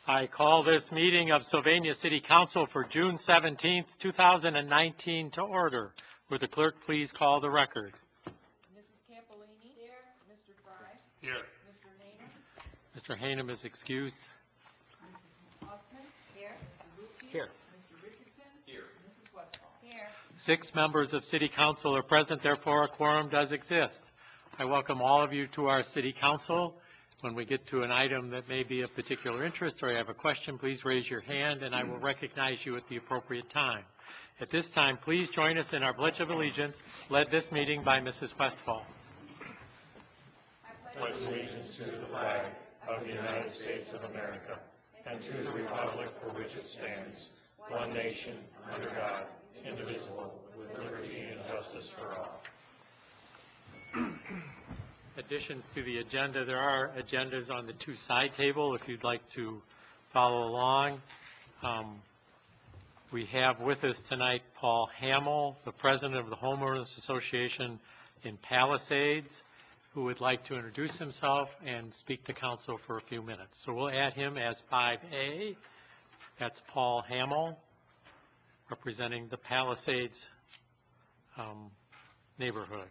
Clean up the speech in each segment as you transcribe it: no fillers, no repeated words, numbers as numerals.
I call this meeting of Sylvania City Council for June 17th, 2019 to order. Would the clerk please call the record? Mrs. Campolini. Here. Mr. Fry. Here. Mr. Hayner. Mr. Hanem is excused. Mrs. Hussman. Here. Mr. Lucci. Here. Mr. Richardson. Here. Mrs. Westphal. Here. 6 members of City Council are present, therefore a quorum does exist. I welcome all of you to our City Council. When we get to an item that may be of particular interest or you have a question, please raise your hand and I will recognize you at the appropriate time. At this time, please join us in our Pledge of Allegiance, led this meeting by Mrs. Westphal. I pledge allegiance to the flag of the United States of America and to the republic for which it stands, one nation, under God, indivisible, with liberty and justice for all. Additions to the agenda. There are agendas on the 2 side table if you'd like to follow along. We have with us tonight Paul Hamill, the president of the Homeowners Association in Palisades, who would like to introduce himself and speak to council for a few minutes. So we'll add him as 5A. That's Paul Hamill, representing the Palisades neighborhood.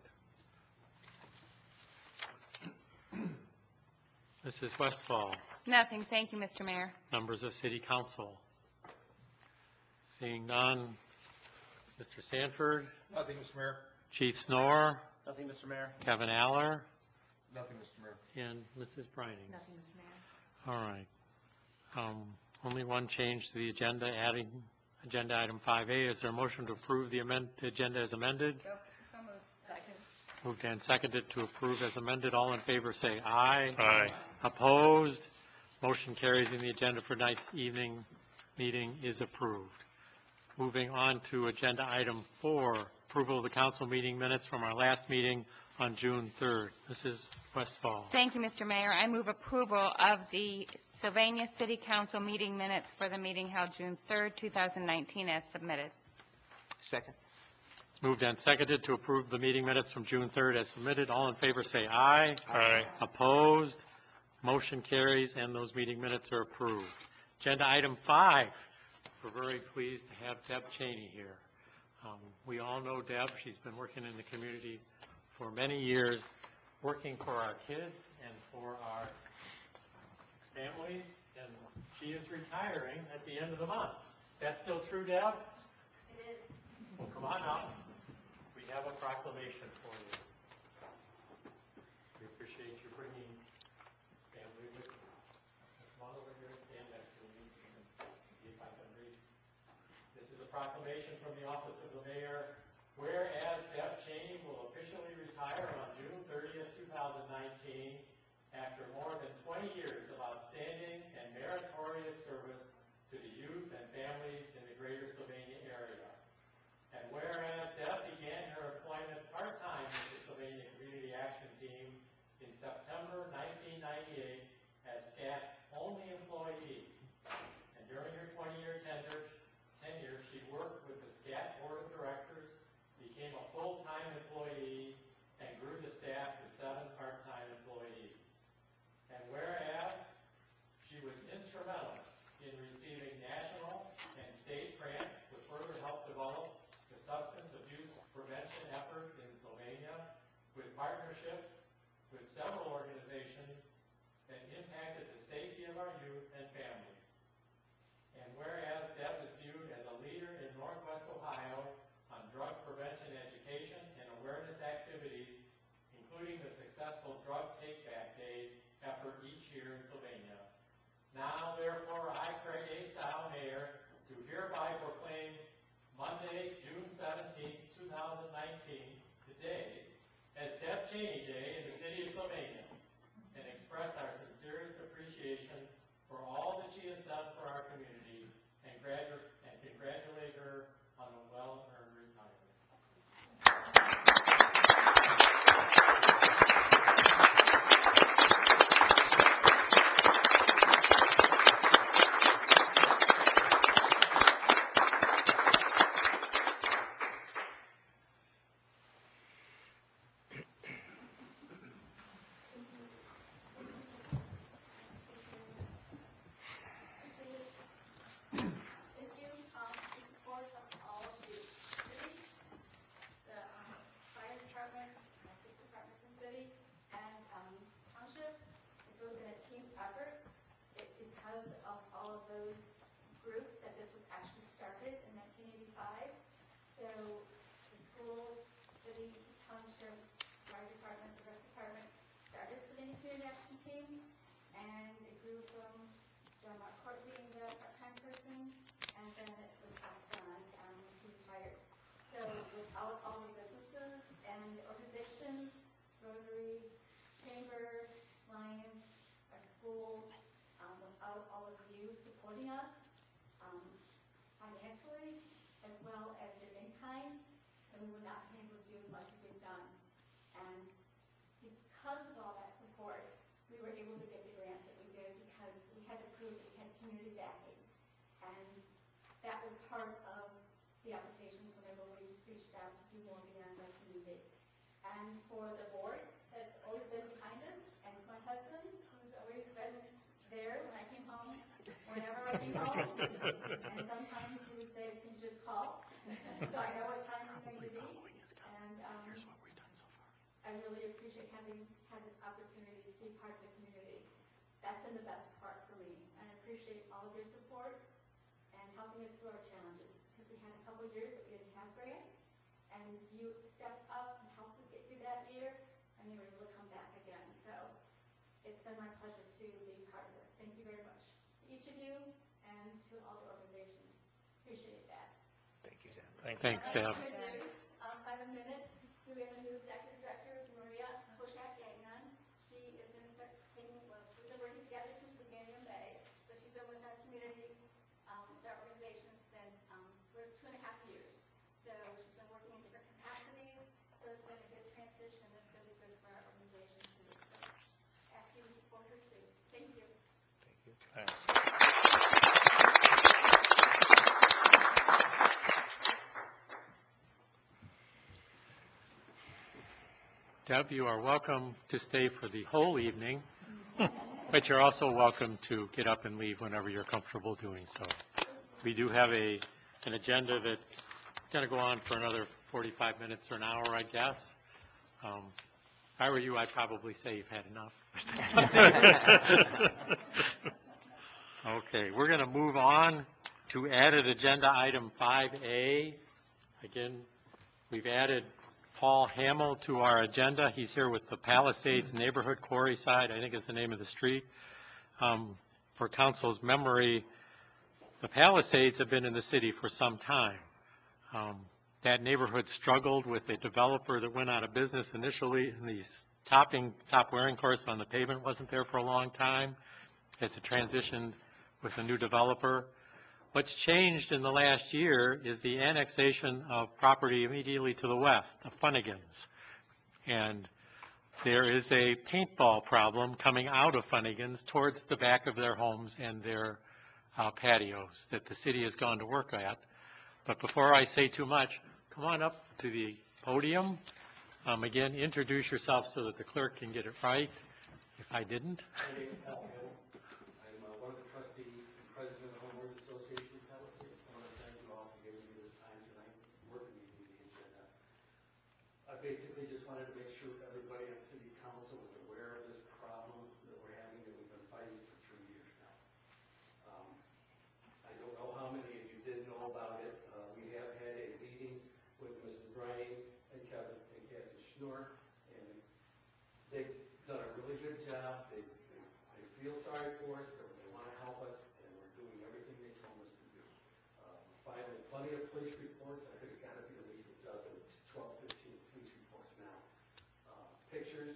Mrs. Westphal. Nothing. Thank you, Mr. Mayor. Members of City Council. Seeing none. Mr. Sanford. Nothing, Mr. Mayor. Chief Snorer. Nothing, Mr. Mayor. Kevin Aller. Nothing, Mr. Mayor. And Mrs. Brining. Nothing, Mr. Mayor. All right. Only one change to the agenda, adding agenda item 5A. Is there a motion to approve the agenda as amended? So moved. Second. Moved and seconded to approve as amended. All in favor say aye. Aye. Opposed? Motion carries and the agenda for tonight's evening meeting is approved. Moving on to agenda item 4, approval of the council meeting minutes from our last meeting on June 3rd. Mrs. Westphal. Thank you, Mr. Mayor. I move approval of the Sylvania City Council meeting minutes for the meeting held June 3rd, 2019 as submitted. Second. It's moved and seconded to approve the meeting minutes from June 3rd as submitted. All in favor say aye. Aye. Opposed? Motion carries and those meeting minutes are approved. Agenda item 5. We're very pleased to have Deb Cheney here. We all know Deb. She's been working in the community for many years, working for our kids and for our families, and she is retiring at the end of the month. Is that still true, Deb? It is. Well, come on up. We have a proclamation for you. We appreciate you bringing family with you. Come on over here and stand next to me and see if I can read. This is a proclamation from the office of the mayor. Whereas Deb Cheney will officially retire on June 30th, 2019, after more than 20 years of outstanding and meritorious service to the youth and families in the greater Sylvania area. And whereas Deb began her employment part-time with the Sylvania Community Action Team in September 1998 as SCAT's only employee, and during her 20-year tenure, she worked with the SCAT Board of Directors, became a full-time employee, and grew the staff to 7 part-time employees. And whereas she was instrumental in receiving national and state grants to further help develop the substance abuse prevention efforts in Sylvania, with partnerships with several organizations that impacted the safety of our youth and families. And whereas Deb is viewed as a leader in Northwest Ohio on drug prevention education and awareness activities, including the successful Drug Take-Back Days effort each year in Sylvania. Now, therefore, I, Craig A. Stile, Mayor, do hereby proclaim Monday, June 17, 2019, today, as Deb Cheney Day in the city of Sylvania, and express our sincerest appreciation for all that she has done for our community, and congratulate her on a well-earned retirement. because of all of those groups that this was actually started in 1985. So the school, city, township, fire department, the rec department started Sylvania Community Action Team, and it grew from John Marquardt being the part-time person, and then it was passed on when he retired. So without all the businesses and organizations, Rotary, Chamber, Lions, our schools, without all of you supporting us financially as well as your in kind, then we would not be able to do as much as we've done. And because of all that support, we were able to get the grants that we did because we had to prove that we had community backing. And that was part of the applications whenever we reached out to do more beyond our community. And for the board that's always been behind us, and to my husband, who's always been there when I came home, whenever I came home. And sometimes he would say, can you just call? So I know what time it's going to be. And I really appreciate having had this opportunity to be part of the community. That's been the best part for me. And I appreciate all of your support and helping us through our challenges. Because we had a couple of years that we didn't have grants, and you stepped up and helped us get through that year, and you were able to come back again. So it's been my pleasure to be part of this. Thank you very much to each of you and to all the organizations. Appreciate that. Thank you, Deb. Thanks, Deb. I have a minute. So we have a new executive director, Maria Koshak-Gagnon. She is going to start taking, well, we've been working together since the beginning of May, but she's been with our community, with our organization since for 2.5 years. So she's been working in different capacities, so it's been a good transition. It's going to be good for our organization too. So ask you to support her too. Thank you. Thank you. Thanks. Deb, you are welcome to stay for the whole evening, but you're also welcome to get up and leave whenever you're comfortable doing so. We do have an agenda that's going to go on for another 45 minutes or an hour, I guess. If I were you, I'd probably say you've had enough. Okay, we're going to move on to added agenda item 5A. Again, we've added Paul Hamill to our agenda. He's here with the Palisades Neighborhood, Quarry Side, I think is the name of the street. For council's memory, the Palisades have been in the city for some time. That neighborhood struggled with a developer that went out of business initially, and the top wearing course on the pavement wasn't there for a long time as it transitioned with a new developer. What's changed in the last year is the annexation of property immediately to the west, of Funnigans. And there is a paintball problem coming out of Funnigans towards the back of their homes and their patios that the city has gone to work at. But before I say too much, come on up to the podium. Again, introduce yourself so that the clerk can get it right, if I didn't. My name is Paul Hill. I'm one of the trustees and president of the Homeowners Association of Palisades. I want to thank you all for giving me this time tonight, working with me the agenda. I basically just wanted to make sure everybody at City Council was aware of this problem that we're having, that we've been fighting for 3 years now. I don't know how many of you did know about it. We have had a meeting with Mrs. Brian and Kevin and Kathy Schnur, and they've done a really good job. They feel sorry for us, they want to help us, and we're doing everything they told us to do. Filing plenty of police reports. I think it's got to be at least a dozen, 12, 15 police reports now. Pictures.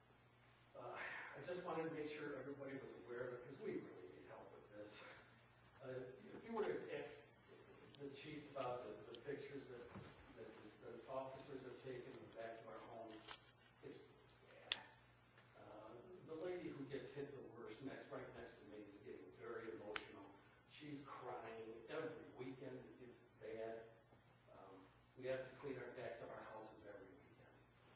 I just wanted to make sure everybody was aware of it, because we really need help with this. If you were to ask the chief about the pictures that the officers have taken of the backs of our homes, it's bad. The lady who gets hit the worst, right next to me, is getting very emotional. She's crying every weekend. It's bad. We have to clean our backs of our houses every weekend.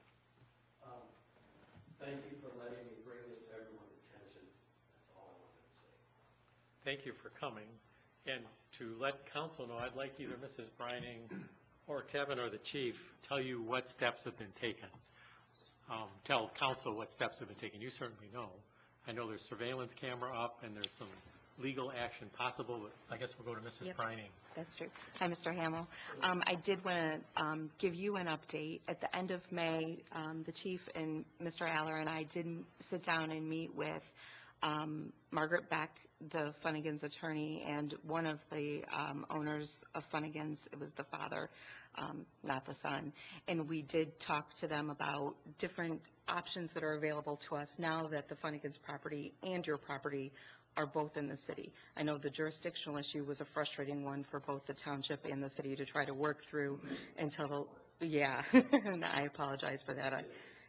Thank you for letting me bring this to everyone's attention. That's all I wanted to say. Thank you for coming. And to let council know, I'd like either Mrs. Brining or Kevin or the chief tell you what steps have been taken. Tell council what steps have been taken. You certainly know. I know there's surveillance camera up and there's some legal action possible, but I guess we'll go to Mrs. Yep. Brining. That's true. Hi, Mr. Hamel. I did want to give you an update. At the end of May, the chief and Mr. Aller and I did sit down and meet with Margaret Beck, the Funnigans attorney, and one of the owners of Funnigans. It was the father, not the son. And we did talk to them about different options that are available to us now that the Funnigans property and your property are both in the city. I know the jurisdictional issue was a frustrating one for both the township and the city to try to work through until yeah, and I apologize for that.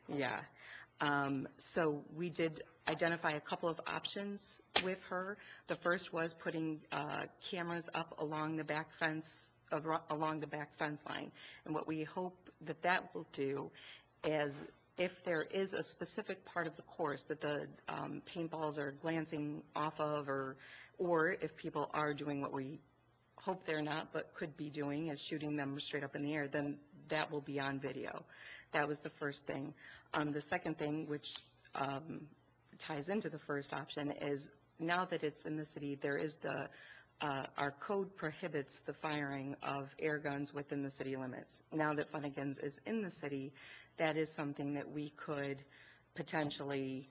So we did identify a couple of options with her. The first was putting cameras up along the back fence, along the back fence line. And what we hope that that will do is, if there is a specific part of the course that the paintballs are glancing off of, or if people are doing what we hope they're not but could be doing, is shooting them straight up in the air, then that will be on video. That was the first thing. The second thing, which ties into the first option, is now that it's in the city, there is our code prohibits the firing of air guns within the city limits. Now that Funnigans is in the city, that is something that we could potentially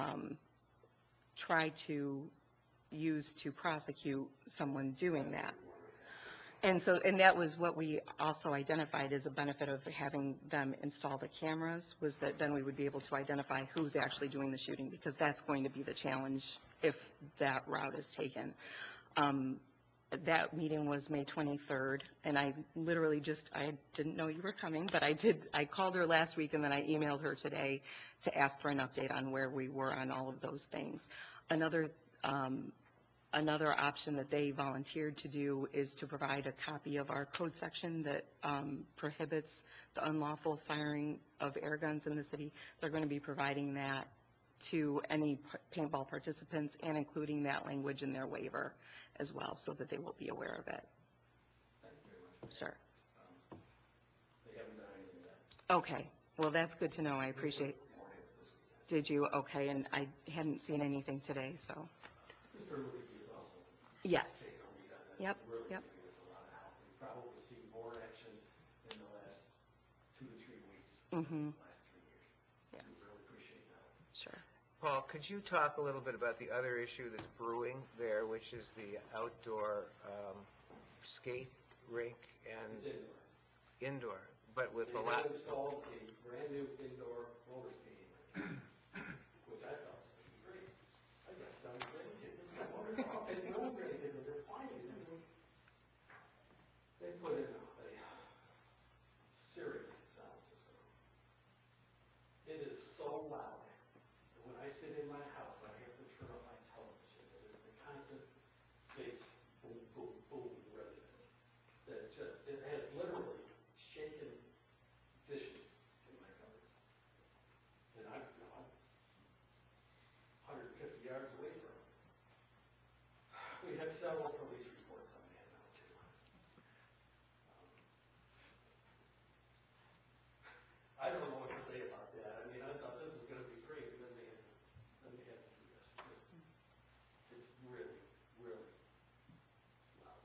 try to use to prosecute someone doing that. And that was what we also identified as a benefit of having them install the cameras, was that then we would be able to identify who's actually doing the shooting, because that's going to be the challenge if that route is taken. That meeting was May 23rd, and I literally I didn't know you were coming, but I called her last week, and then I emailed her today to ask for an update on where we were on all of those things. Another option that they volunteered to do is to provide a copy of our code section that prohibits the unlawful firing of air guns in the city. They're going to be providing that to any paintball participants, and including that language in their waiver as well, so that they will be aware of it. Thank you very much. Sure. They haven't done anything yet. Okay. Well, that's good to know. I appreciate. Did you? Okay. And I hadn't seen anything today, so. Mr. Luigi is also. Yes. Taking a lead on this. Yep. Really Yep. giving us a lot of help. We've probably seen more action in the last 2 to 3 weeks. Mm-hmm. The last 3 years. Yeah. We really appreciate that. Sure. Paul, could you talk a little bit about the other issue that's brewing there, which is the outdoor skate rink and It's indoor. indoor, but with a They lot. have installed a brand new indoor roller skating rink, which I thought was pretty great. I got some grandkids. And no grandkids, and they're fine. They put in a serious sound system. It is so loud that when I sit in my house, I have to turn off my television. It is the constant bass, boom, boom, boom resonance. That it has literally shaken dishes in my cupboards. And I'm 150 yards away from it. We have several police reports on that now too. I don't know what to say about that. I mean, I thought this was going to be great, and then they had to do this. It's really, really loud.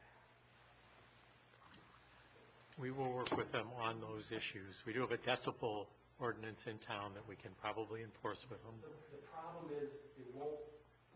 We will work with them on those issues. We do have a decibel ordinance in town that we can probably enforce with them. The problem is it won't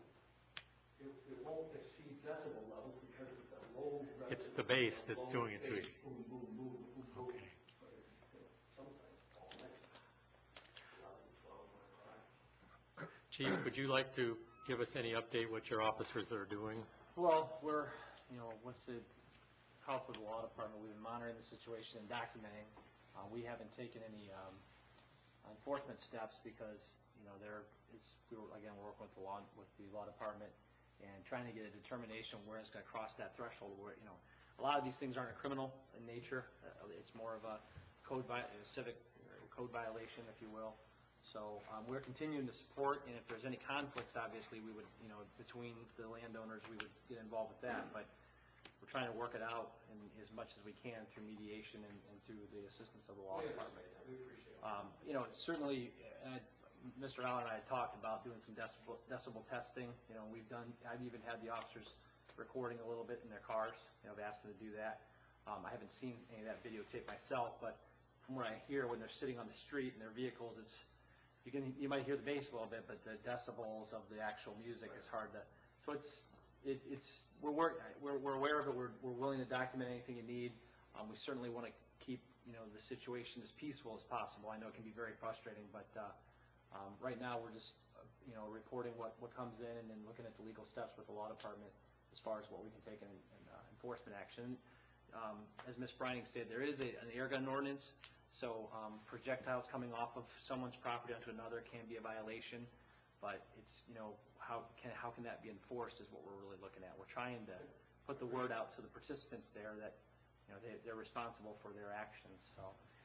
exceed decibel levels because it's the low resonance. It's the bass that's low doing it to bass, you. Boom, boom, boom, boom, boom. Okay. But it's sometimes all night. 11, 12, 1 o'clock. Chief, would you like to give us any update what your officers are doing? Well, we're, with the help of the law department, we've been monitoring the situation and documenting. We haven't taken any enforcement steps because, we're working with the law department and trying to get a determination where it's going to cross that threshold where, a lot of these things aren't criminal in nature. It's more of a civic code violation, if you will. So we're continuing to support, and if there's any conflicts, obviously, we would, between the landowners, we would get involved with that. But we're trying to work it out as much as we can through mediation and through the assistance of the law department. We appreciate it. Certainly, Mr. Allen and I had talked about doing some decibel testing. I've even had the officers recording a little bit in their cars. I've asked them to do that. I haven't seen any of that videotape myself, but from what I hear when they're sitting on the street in their vehicles, you might hear the bass a little bit, but the decibels of the actual music is hard to. So we're aware of it. We're willing to document anything you need. We certainly want to keep the situation as peaceful as possible. I know it can be very frustrating, but right now we're just reporting what comes in and then looking at the legal steps with the law department as far as what we can take in enforcement action. As Ms. Brining stated, there is an air gun ordinance, so projectiles coming off of someone's property onto another can be a violation, but it's how can that be enforced is what we're really looking at. We're trying to put the word out to the participants there that they're responsible for their actions. So.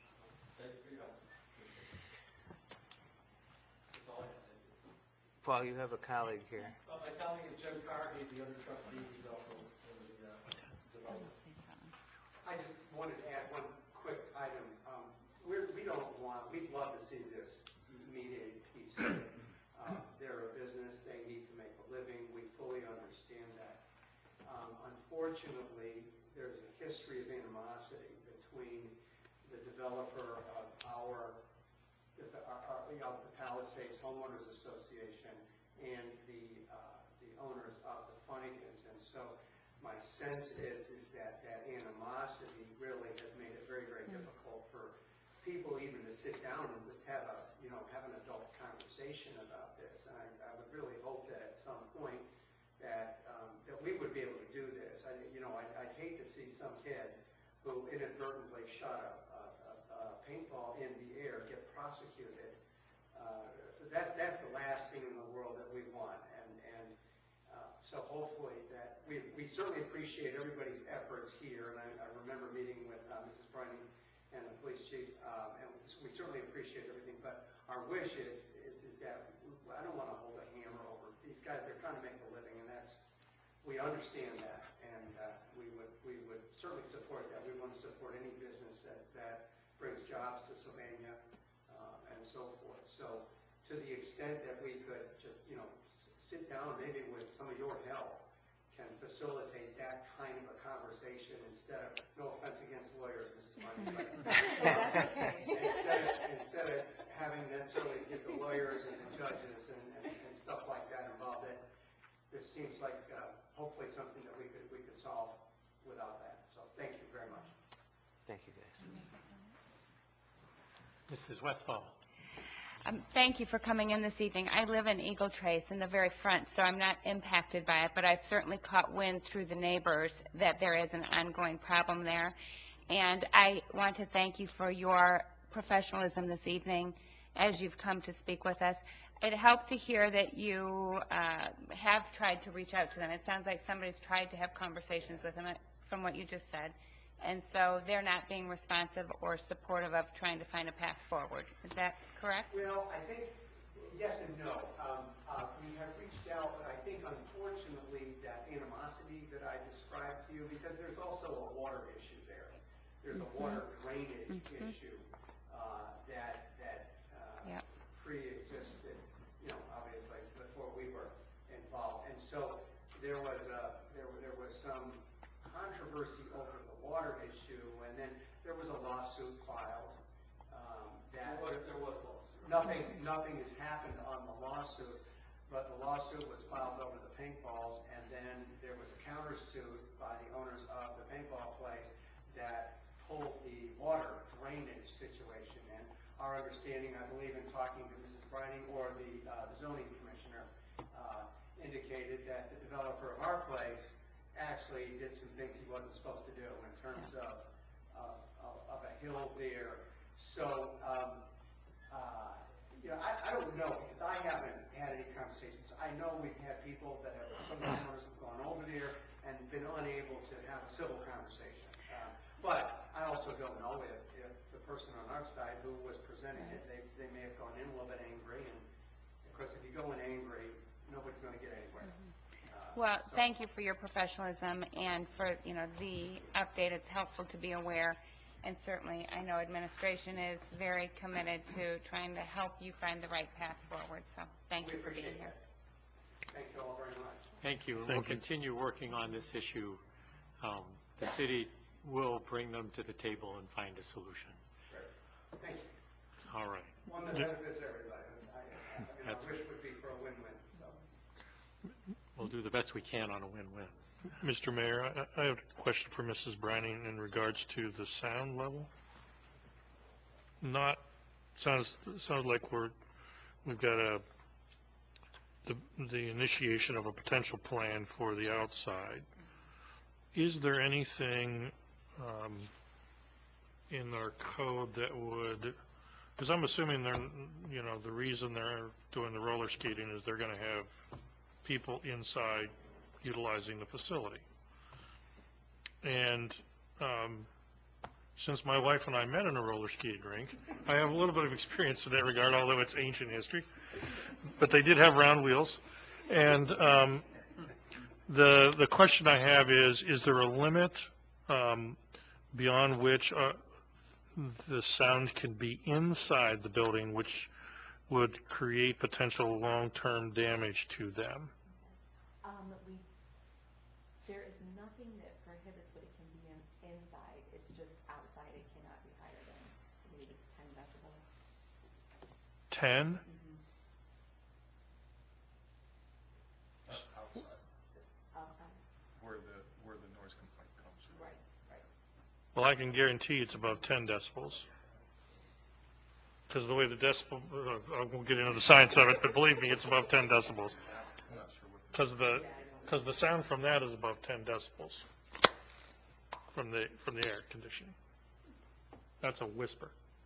Paul, you have a colleague here. My colleague is Jim Carr. He's the other trustee. He's also in the development. I just wanted to add one quick item. We'd love to see this mediated piece. They're a business. They need to make a living. We fully understand that. Unfortunately, there's a history of animosity between the developer of the Palisades Homeowners Association and the owners of the Funnigans. And so my sense is that animosity really has made it very, very difficult for people even to sit down and just have an adult conversation about this. And I would really hope that at some point that we would be able to do this. I'd hate to see some kid who inadvertently shot a paintball in the air get prosecuted. That's the last thing in the world that we want. And so hopefully that we certainly appreciate everybody's efforts here. And I remember meeting with Mrs. Brining and the police chief, and we certainly appreciate everything. But our wish is that I don't want to hold a hammer over these guys. They're trying to make a living, and we understand that, and we would certainly support that. We want to support any business that brings jobs to Sylvania and so forth. So to the extent that we could just sit down, maybe with some of your help, can facilitate that kind of a conversation instead of, no offense against lawyers, Mrs. Martin, but instead of having necessarily get the lawyers and the judges and stuff like that involved, this seems like hopefully something that we could solve without that. So thank you very much. Thank you, guys. Mrs. Westfall. Thank you for coming in this evening. I live in Eagle Trace in the very front, so I'm not impacted by it, but I've certainly caught wind through the neighbors that there is an ongoing problem there. And I want to thank you for your professionalism this evening as you've come to speak with us. It helped to hear that you have tried to reach out to them. It sounds like somebody's tried to have conversations with them from what you just said. And so they're not being responsive or supportive of trying to find a path forward. Is that correct? Well, I think yes and no. We have reached out, but I think unfortunately that animosity that I described to you, because there's also a water issue there. There's a water drainage issue that pre-existed, obviously before we were involved. And so there was some controversy over the water issue, and then there was a lawsuit filed. There was lawsuit. Nothing has happened on the lawsuit, but the lawsuit was filed over the paintballs, and then there was a countersuit by the owners of the paintball place that pulled the water drainage situation. And our understanding, I believe in talking to Mrs. Brining or the zoning commissioner, indicated that the developer of our place actually did some things he wasn't supposed to do in terms of a hill there. So, I don't know, because I haven't had any conversations. I know we've had people that some of the owners have gone over there and been unable to have a civil conversation. But I also don't know if the person on our side who was presenting it, they may have gone in a little bit angry. And of course, if you go in angry, nobody's going to get anywhere. Well, thank you for your professionalism and for, the update. It's helpful to be aware. And certainly, I know administration is very committed to trying to help you find the right path forward, so thank you for being here. Thank you all very much. Thank you. We'll continue working on this issue. The city will bring them to the table and find a solution. Great. Thank you. All right. One that benefits everybody. I wish it would be for a win-win, so. We'll do the best we can on a win-win. Mr. Mayor, I have a question for Mrs. Brining in regards to the sound level. Sounds like we've got the initiation of a potential plan for the outside. Is there anything in our code that would, because I'm assuming the reason they're doing the roller skating is they're going to have people inside utilizing the facility. And since my wife and I met in a roller skating rink, I have a little bit of experience in that regard, although it's ancient history. But they did have round wheels. And the question I have is there a limit beyond which the sound can be inside the building, which would create potential long-term damage to them? There is nothing that prohibits what it can be inside. It's just outside it cannot be higher than, I believe it's 10 decibels. 10? Outside. Where the noise complaint comes from. Right. Well, I can guarantee it's above 10 decibels. Because the way the decibel, I won't get into the science of it, but believe me, it's above 10 decibels. I'm not sure what Because the sound from that is above 10 decibels from the air conditioning. That's a whisper.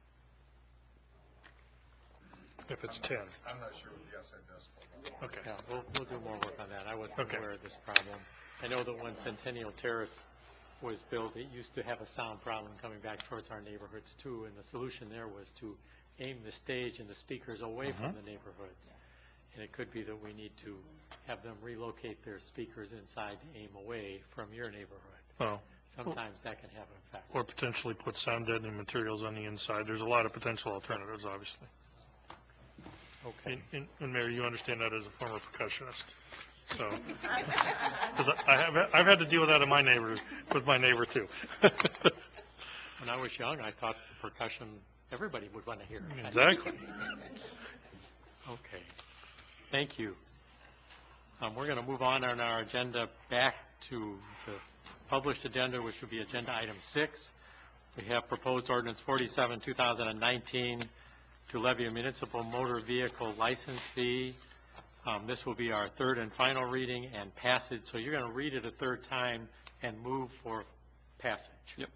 If it's 10. I'm not sure what the outside decibel. Okay. Yeah, we'll do more work on that. I wasn't Okay. aware of this problem. I know that when Centennial Terrace was built, it used to have a sound problem coming back towards our neighborhoods too, and the solution there was to aim the stage and the speakers away from the neighborhoods. And it could be that we need to have them relocate their speakers inside to aim away from your neighborhood. Well, Sometimes that can have an effect. or potentially put sound deadening materials on the inside. There's a lot of potential alternatives, obviously. Okay. And Mayor, you understand that as a former percussionist. So, because I've had to deal with that in my neighbor, with my neighbor too. When I was young, I thought percussion, everybody would want to hear. Exactly. Okay. Thank you. We're going to move on our agenda back to the published agenda, which will be agenda item 6. We have proposed ordinance 47, 2019, to levy a municipal motor vehicle license fee. This will be our third and final reading and passage. So you're going to read it a third time and move for passage. Yep.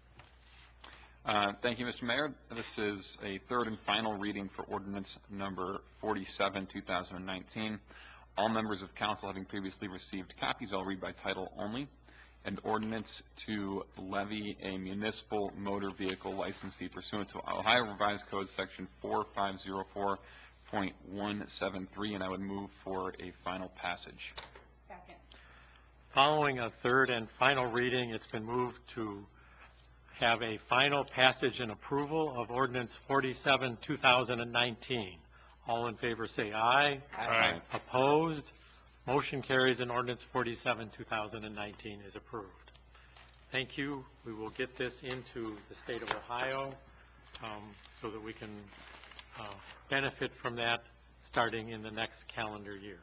Thank you, Mr. Mayor. This is a third and final reading for ordinance number 47, 2019. All members of council having previously received copies, I'll read by title only. An ordinance to levy a municipal motor vehicle license fee pursuant to Ohio Revised Code section 4504.173, and I would move for a final passage. Second. Following a third and final reading, it's been moved to have a final passage and approval of ordinance 47, 2019. All in favor say aye. Aye. Opposed? Motion carries and ordinance 47, 2019 is approved. Thank you. We will get this into the state of Ohio so that we can benefit from that starting in the next calendar year.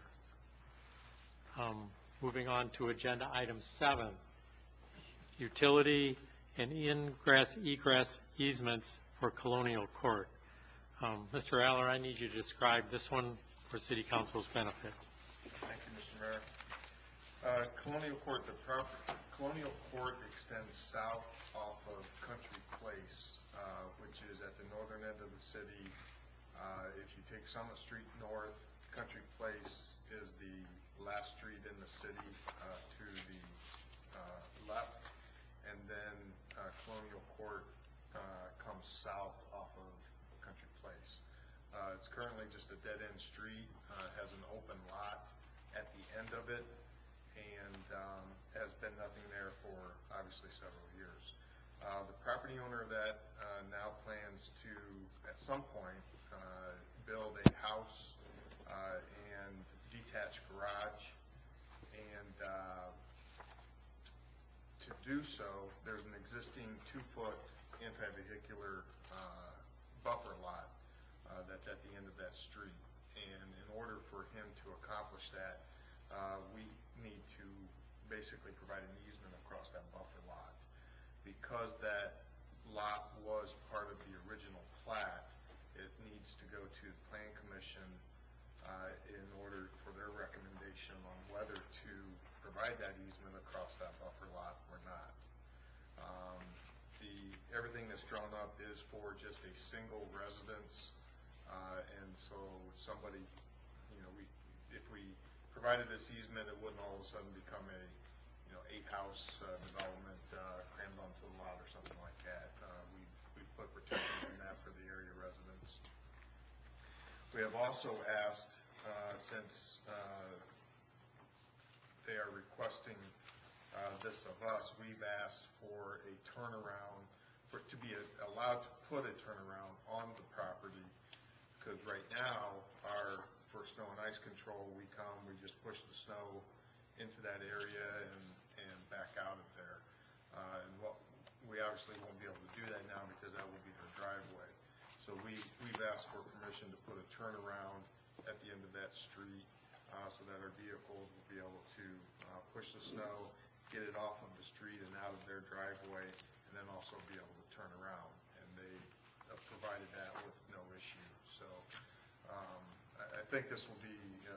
Moving on to agenda item 7, utility and egress easements for Colonial Court. Mr. Aller, I need you to describe this one for City Council's benefit. Thank you, Mr. Mayor. Colonial Court extends south off of Country Place, which is at the northern end of the city. If you take Summit Street north, Country Place is the last street in the city to the left, and then Colonial Court comes south off of Country Place. It's currently just a dead-end street, has an open lot at the end of it, and has been nothing there for obviously several years. The property owner that now plans to, at some point, build a house and detached garage, and to do so, there's an existing 2-foot anti-vehicular buffer lot that's at the end of that street. And in order for him to accomplish that, we need to basically provide an easement across that buffer lot. Because that lot was part of the original plat, it needs to go to the Plan Commission in order for their recommendation on whether to provide that easement across that buffer lot or not. Everything that's drawn up is for just a single residence, and so somebody, if we provided this easement, it wouldn't all of a sudden become a 8-house development crammed onto the lot or something like that. We've put protections in that for the area residents. We have also asked, since they are requesting this of us, we've asked for a turnaround, to be allowed to put a turnaround on the property, because right now, for snow and ice control, we just push the snow into that area and back out of there. We obviously won't be able to do that now because that will be their driveway. So we've asked for permission to put a turnaround at the end of that street so that our vehicles will be able to push the snow, get it off of the street and out of their driveway, and then also be able to turn around. And they provided that with no issue. So I think this will be,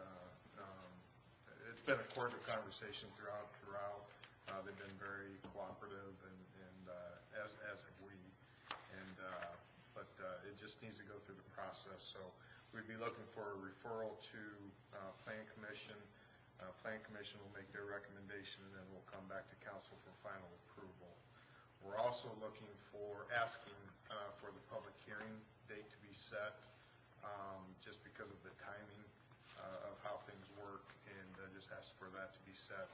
it's been a cordial conversation throughout. They've been very cooperative, and as have we. But it just needs to go through the process. So we'd be looking for a referral to Plan Commission. Plan Commission will make their recommendation, and then we'll come back to council for final approval. We're also asking for the public hearing date to be set, just because of the timing of how things work, and just ask for that to be set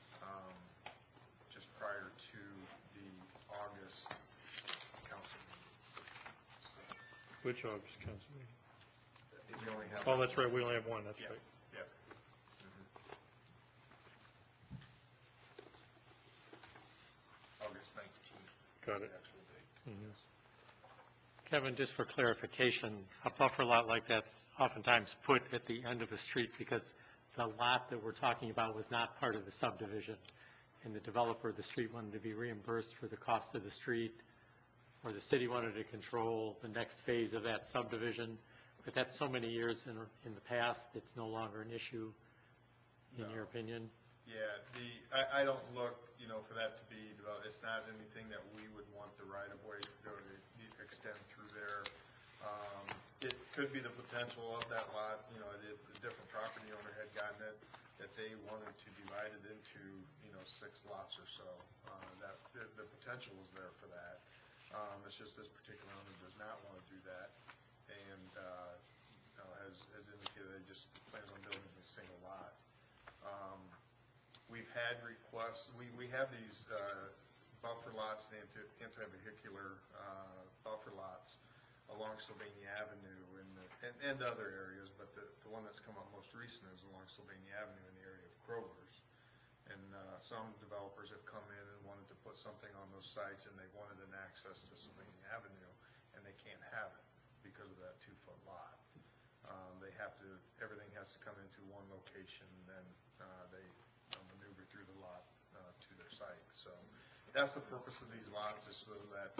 just prior to the August council meeting. Which August council meeting? We only have Oh, that's right, we only have one, that's right. Yep. August 19th. Got it. The actual date. Kevin, just for clarification, a buffer lot like that's oftentimes put at the end of a street because the lot that we're talking about was not part of the subdivision, and the developer of the street wanted to be reimbursed for the cost of the street, or the city wanted to control the next phase of that subdivision. But that's so many years in the past, it's no longer an issue, in your opinion? Yeah, I don't look, for that to be developed. It's not anything that we would want the right-of-way to go to extend through there. It could be the potential of that lot, a different property owner had gotten it, that they wanted to divide it into, 6 lots or so. The potential is there for that. It's just this particular owner does not want to do that, and has indicated they just plans on building a single lot. We've had requests. We have these buffer lots and anti-vehicular buffer lots along Sylvania Avenue and other areas, but the one that's come up most recent is along Sylvania Avenue in the area of Kroger's. And some developers have come in and wanted to put something on those sites, and they wanted an access to Sylvania Avenue, and they can't have it because of that 2-foot lot. Everything has to come into one location, and then they maneuver through the lot to their site. So that's the purpose of these lots, is so that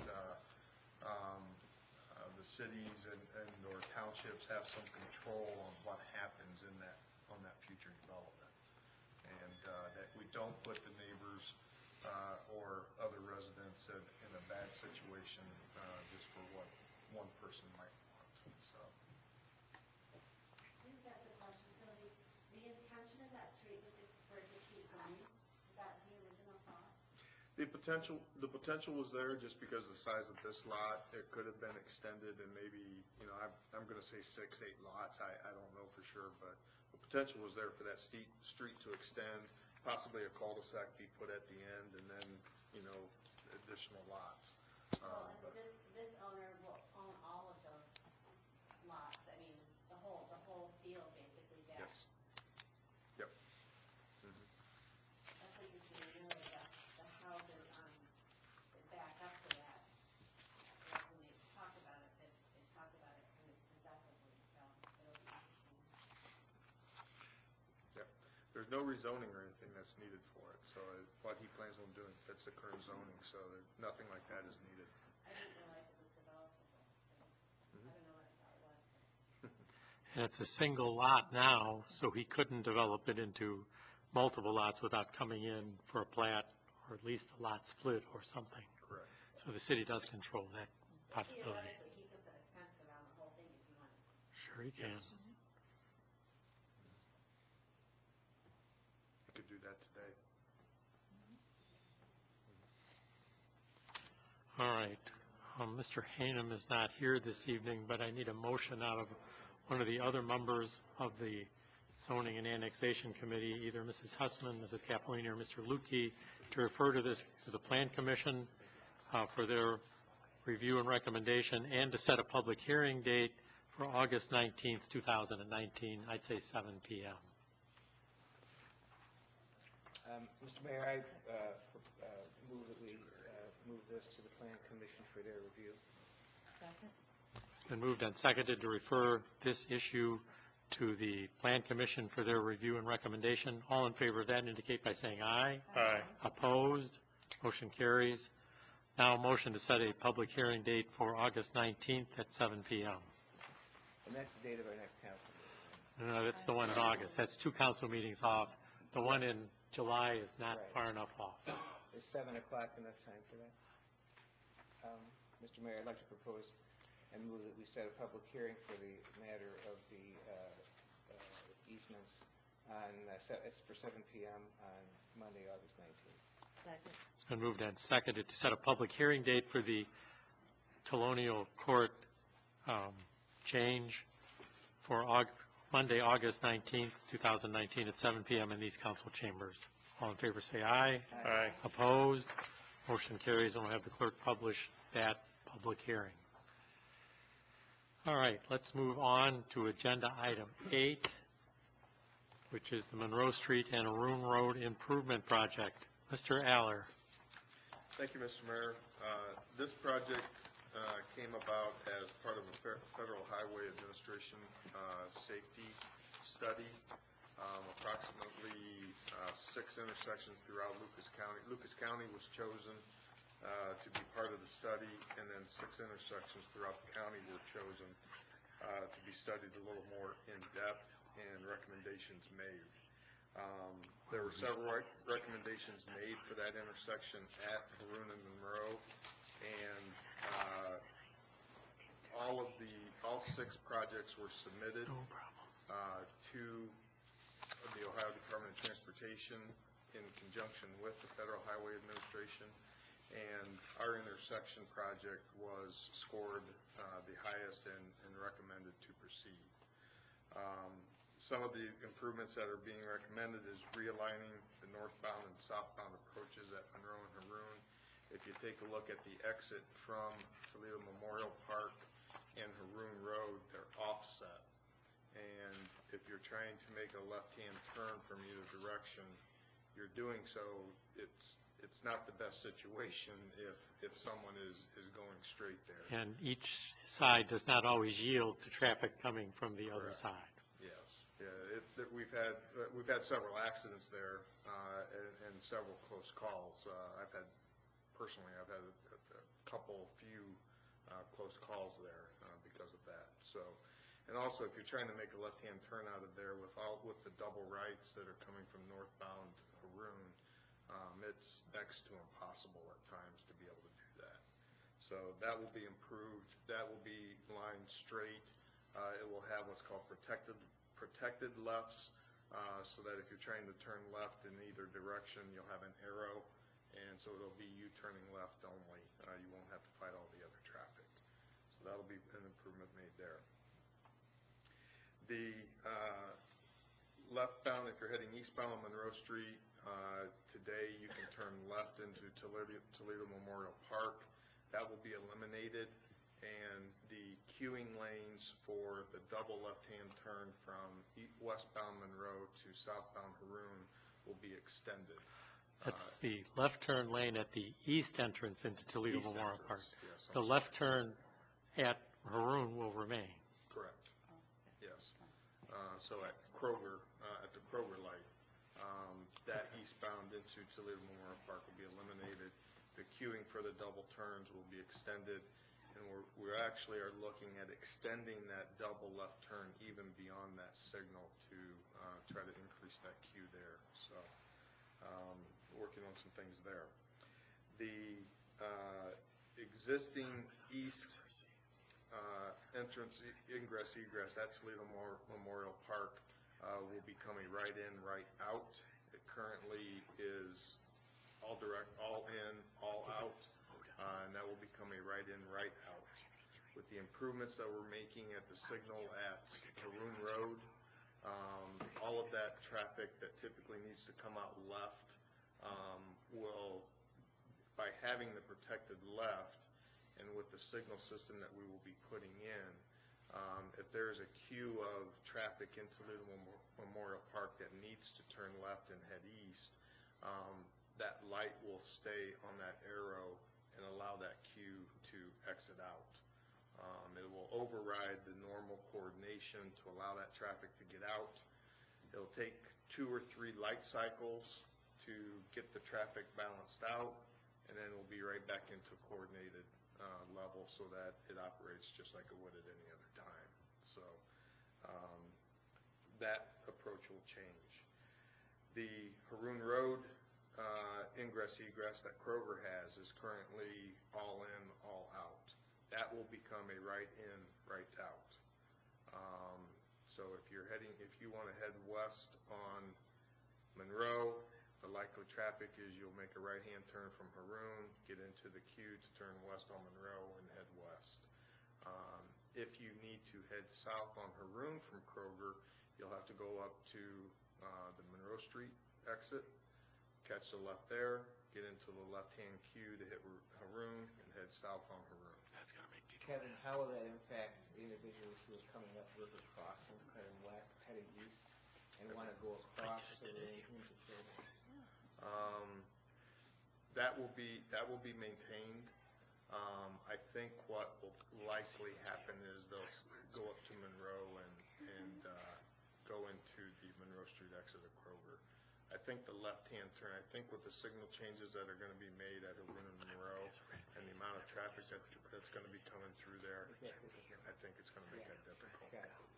the cities and or townships have some control on what happens on that future development, and that we don't put the neighbors or other residents in a bad situation just for what one person might want. So. Please ask the question. So the intention of that street was for it to keep going? Is that the original thought? The potential was there just because of the size of this lot. It could have been extended, and maybe, I'm going to say 6, 8 lots. I don't know for sure, but the potential was there for that street to extend, possibly a cul-de-sac be put at the end, and then, additional lots. Well, this owner will own all of those lots, I mean, the whole field basically back. Yes. Yep. That's interesting, really, the houses that back up to that. Like when they talk about it, they talk about it kind of possessively, so it'll be interesting. Yep. There's no rezoning or anything that's needed for it, so what he plans on doing fits the current zoning, so nothing like that is needed. I didn't realize it was developable, so I don't know what I thought it was. And it's a single lot now, so he couldn't develop it into multiple lots without coming in for a plat or at least a lot split or something. Correct. So the city does control that possibility. Theoretically, he could put a fence around the whole thing if he wanted to. Sure he can. You could do that today. All right. Mr. Hanem is not here this evening, but I need a motion out of one of the other members of the Zoning and Annexation Committee, either Mrs. Hussman, Mrs. Capolini, or Mr. Lutke, to refer to this to the Plan Commission for their review and recommendation, and to set a public hearing date for August 19th, 2019, I'd say 7 p.m. Mr. Mayor, I move that we move this to the Plan Commission for their review. Second. It's been moved and seconded to refer this issue to the Plan Commission for their review and recommendation. All in favor of that indicate by saying aye. Aye. Opposed? Motion carries. Now a motion to set a public hearing date for August 19th at 7 p.m. And that's the date of our next council meeting. No, that's the one in August. That's 2 council meetings off. The one in July is not Right. far enough off. Is 7 o'clock enough time for that? Mr. Mayor, I'd like to propose and move that we set a public hearing for the matter of the easements on, it's for 7 p.m. on Monday, August 19th. Second. It's been moved and seconded to set a public hearing date for the Colonial Court change for Monday, August 19th, 2019 at 7 p.m. in these council chambers. All in favor say aye. Aye. Opposed? Motion carries, and we'll have the clerk publish that public hearing. All right, let's move on to agenda item 8, which is the Monroe Street and Arun Road Improvement Project. Mr. Aller. Thank you, Mr. Mayor. This project came about as part of a Federal Highway Administration safety study. Approximately 6 intersections throughout Lucas County. Lucas County was chosen to be part of the study, and then 6 intersections throughout the county were chosen to be studied a little more in depth and recommendations made. There were several recommendations made for that intersection at Arun and Monroe, and all 6 projects were submitted to the Ohio Department of Transportation in conjunction with the Federal Highway Administration, and our intersection project was scored the highest and recommended to proceed. Some of the improvements that are being recommended is realigning the northbound and southbound approaches at Monroe and Arun. If you take a look at the exit from Toledo Memorial Park and Arun Road, they're offset. And if you're trying to make a left-hand turn from either direction, you're doing so, it's not the best situation if someone is going straight there. And each side does not always yield to traffic coming from the other Correct. side. Yes, yeah, we've had several accidents there and several close calls. I've had a few close calls there because of that. So, and also if you're trying to make a left-hand turn out of there with the double rights that are coming from northbound Arun, it's next to impossible at times to be able to do that. So that will be improved. That will be lined straight. It will have what's called protected lefts, so that if you're trying to turn left in either direction, you'll have an arrow, and so it'll be you turning left only. You won't have to fight all the other traffic. So that'll be an improvement made there. The left-bound, if you're heading eastbound on Monroe Street, today you can turn left into Toledo Memorial Park. That will be eliminated, and the queuing lanes for the double left-hand turn from westbound Monroe to southbound Haroon will be extended. That's the left turn lane at the east entrance into Toledo East Memorial Park. entrance, yes, I'm The sorry. left turn at Haroon will remain. Correct. Yes. So at Kroger, at the Kroger light, that eastbound into Toledo Memorial Park will be eliminated. The queuing for the double turns will be extended, and we actually are looking at extending that double left turn even beyond that signal to try to increase that queue there. So working on some things there. The existing east entrance, ingress, egress at Toledo Memorial Park will become a right in, right out. It currently is all direct, all in, all out, and that will become a right in, right out. With the improvements that we're making at the signal at Haroon Road, all of that traffic that typically needs to come out left will, by having the protected left, and with the signal system that we will be putting in, if there's a queue of traffic in Toledo Memorial Park that needs to turn left and head east, that light will stay on that arrow and allow that queue to exit out. It will override the normal coordination to allow that traffic to get out. It'll take 2 or 3 light cycles to get the traffic balanced out, and then we'll be right back into coordinated level so that it operates just like it would at any other time. So that approach will change. The Haroon Road ingress egress that Kroger has is currently all in, all out. That will become a right in, right out. So if you want to head west on Monroe, the likely traffic is you'll make a right-hand turn from Haroon, get into the queue to turn west on Monroe and head west. If you need to head south on Haroon from Kroger, you'll have to go up to the Monroe Street exit, catch the left there, get into the left-hand queue to hit Haroon, and head south on Haroon. Kevin, how will that impact individuals who are coming up River Crossing, heading east, and want to go across Haroon into Kroger? That will be maintained. I think what will likely happen is they'll go up to Monroe and go into the Monroe Street exit of Kroger. I think the left-hand turn, I think with the signal changes that are going to be made at Haroon and Monroe and the amount of traffic that's going to be coming through there, I think it's going to make that difficult.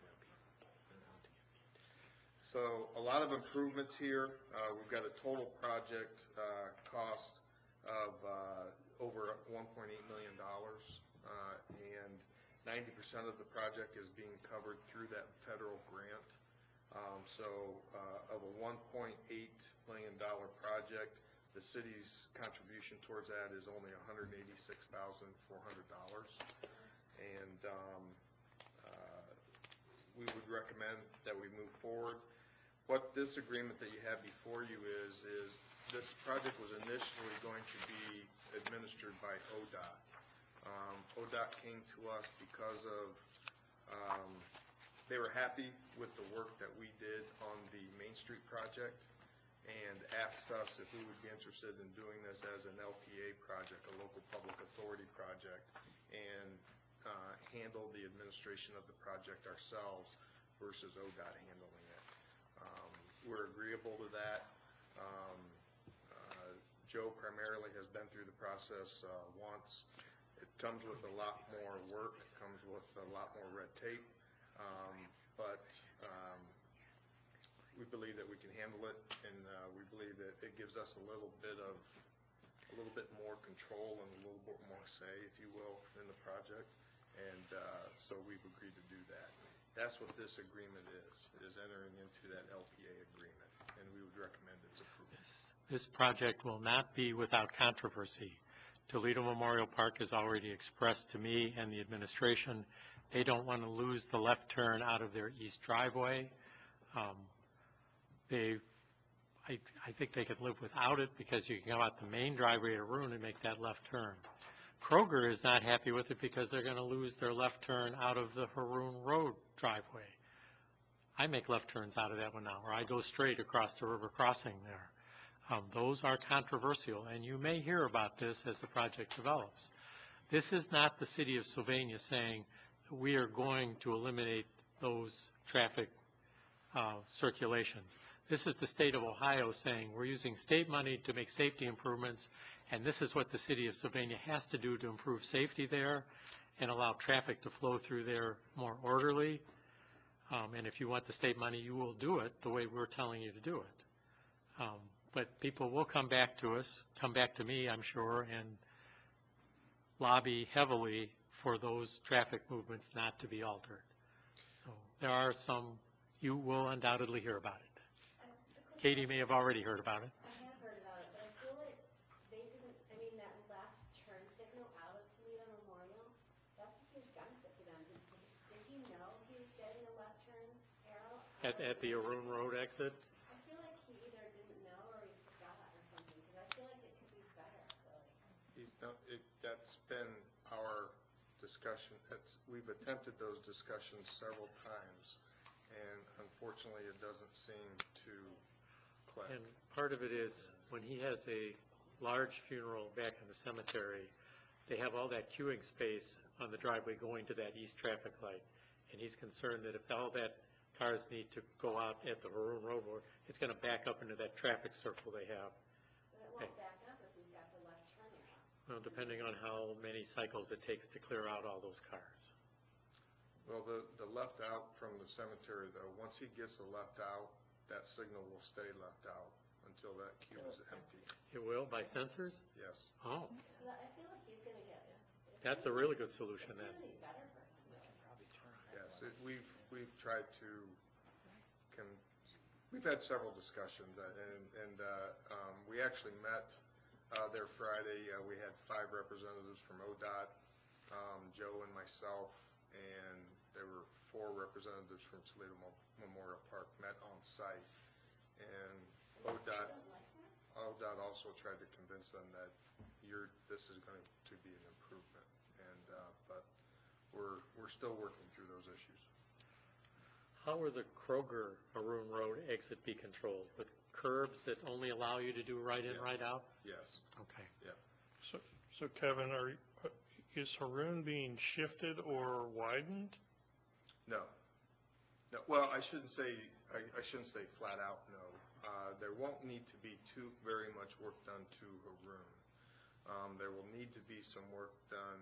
So a lot of improvements here. We've got a total project cost of over $1.8 million, and 90% of the project is being covered through that federal grant. Of a $1.8 million project, the city's contribution towards that is only $186,400, and we would recommend that we move forward. What this agreement that you have before you is this project was initially going to be administered by ODOT. ODOT came to us because of they were happy with the work that we did on the Main Street project and asked us if we would be interested in doing this as an LPA project, a local public authority project, and handle the administration of the project ourselves versus ODOT handling it. We're agreeable to that. Joe primarily has been through the process once. It comes with a lot more work, it comes with a lot more red tape, but we believe that we can handle it, and we believe that it gives us a little bit more control and a little bit more say, if you will, in the project, and so we've agreed to do that. That's what this agreement is entering into that LPA agreement, and we would recommend its approval. This project will not be without controversy. Toledo Memorial Park has already expressed to me and the administration they don't want to lose the left turn out of their east driveway. I think they could live without it because you can come out the main driveway to Haroon and make that left turn. Kroger is not happy with it because they're going to lose their left turn out of the Haroon Road driveway. I make left turns out of that one now, or I go straight across the river crossing there. Those are controversial, and you may hear about this as the project develops. This is not the city of Sylvania saying we are going to eliminate those traffic circulations. This is the state of Ohio saying we're using state money to make safety improvements, and this is what the city of Sylvania has to do to improve safety there and allow traffic to flow through there more orderly. And if you want the state money, you will do it the way we're telling you to do it. But people will come back to us, come back to me, I'm sure, and lobby heavily for those traffic movements not to be altered. So there are some, you will undoubtedly hear about it. Katie may have already heard about it. I have heard about it, but I feel like they didn't, I mean, that left turn signal out at Toledo Memorial, that's a huge benefit to them. Did he know he was getting a left turn arrow? At the Haroon Road exit? I feel like he either didn't know or he forgot or something, because I feel like it could be better, really. That's been our discussion. We've attempted those discussions several times, and unfortunately it doesn't seem to click. And part of it is when he has a large funeral back in the cemetery, they have all that queuing space on the driveway going to that east traffic light. And he's concerned that if all that cars need to go out at the Haroon Road, it's going to back up into that traffic circle they have. But it won't back up if we've got the left turn arrow. Well, depending on how many cycles it takes to clear out all those cars. Well, the left out from the cemetery, though, once he gets the left out, that signal will stay left out until that queue is empty. It will, by sensors? Yes. Oh, So I feel like he's going to get it. that's a really good solution It's then. going to be better for him. Yes, we've tried to, we've had several discussions, and we actually met there Friday. We had 5 representatives from ODOT, Joe and myself, and there were 4 representatives from Toledo Memorial Park met on site. And ODOT also tried to convince them that this is going to be an improvement, and but we're still working through those issues. How will the Kroger Haroon Road exit be controlled? With curbs that only allow you to do right in, right out? Yes. Okay. Yeah. So Kevin, is Haroon being shifted or widened? No. Well, I shouldn't say flat out no. There won't need to be very much work done to Haroon. There will need to be some work done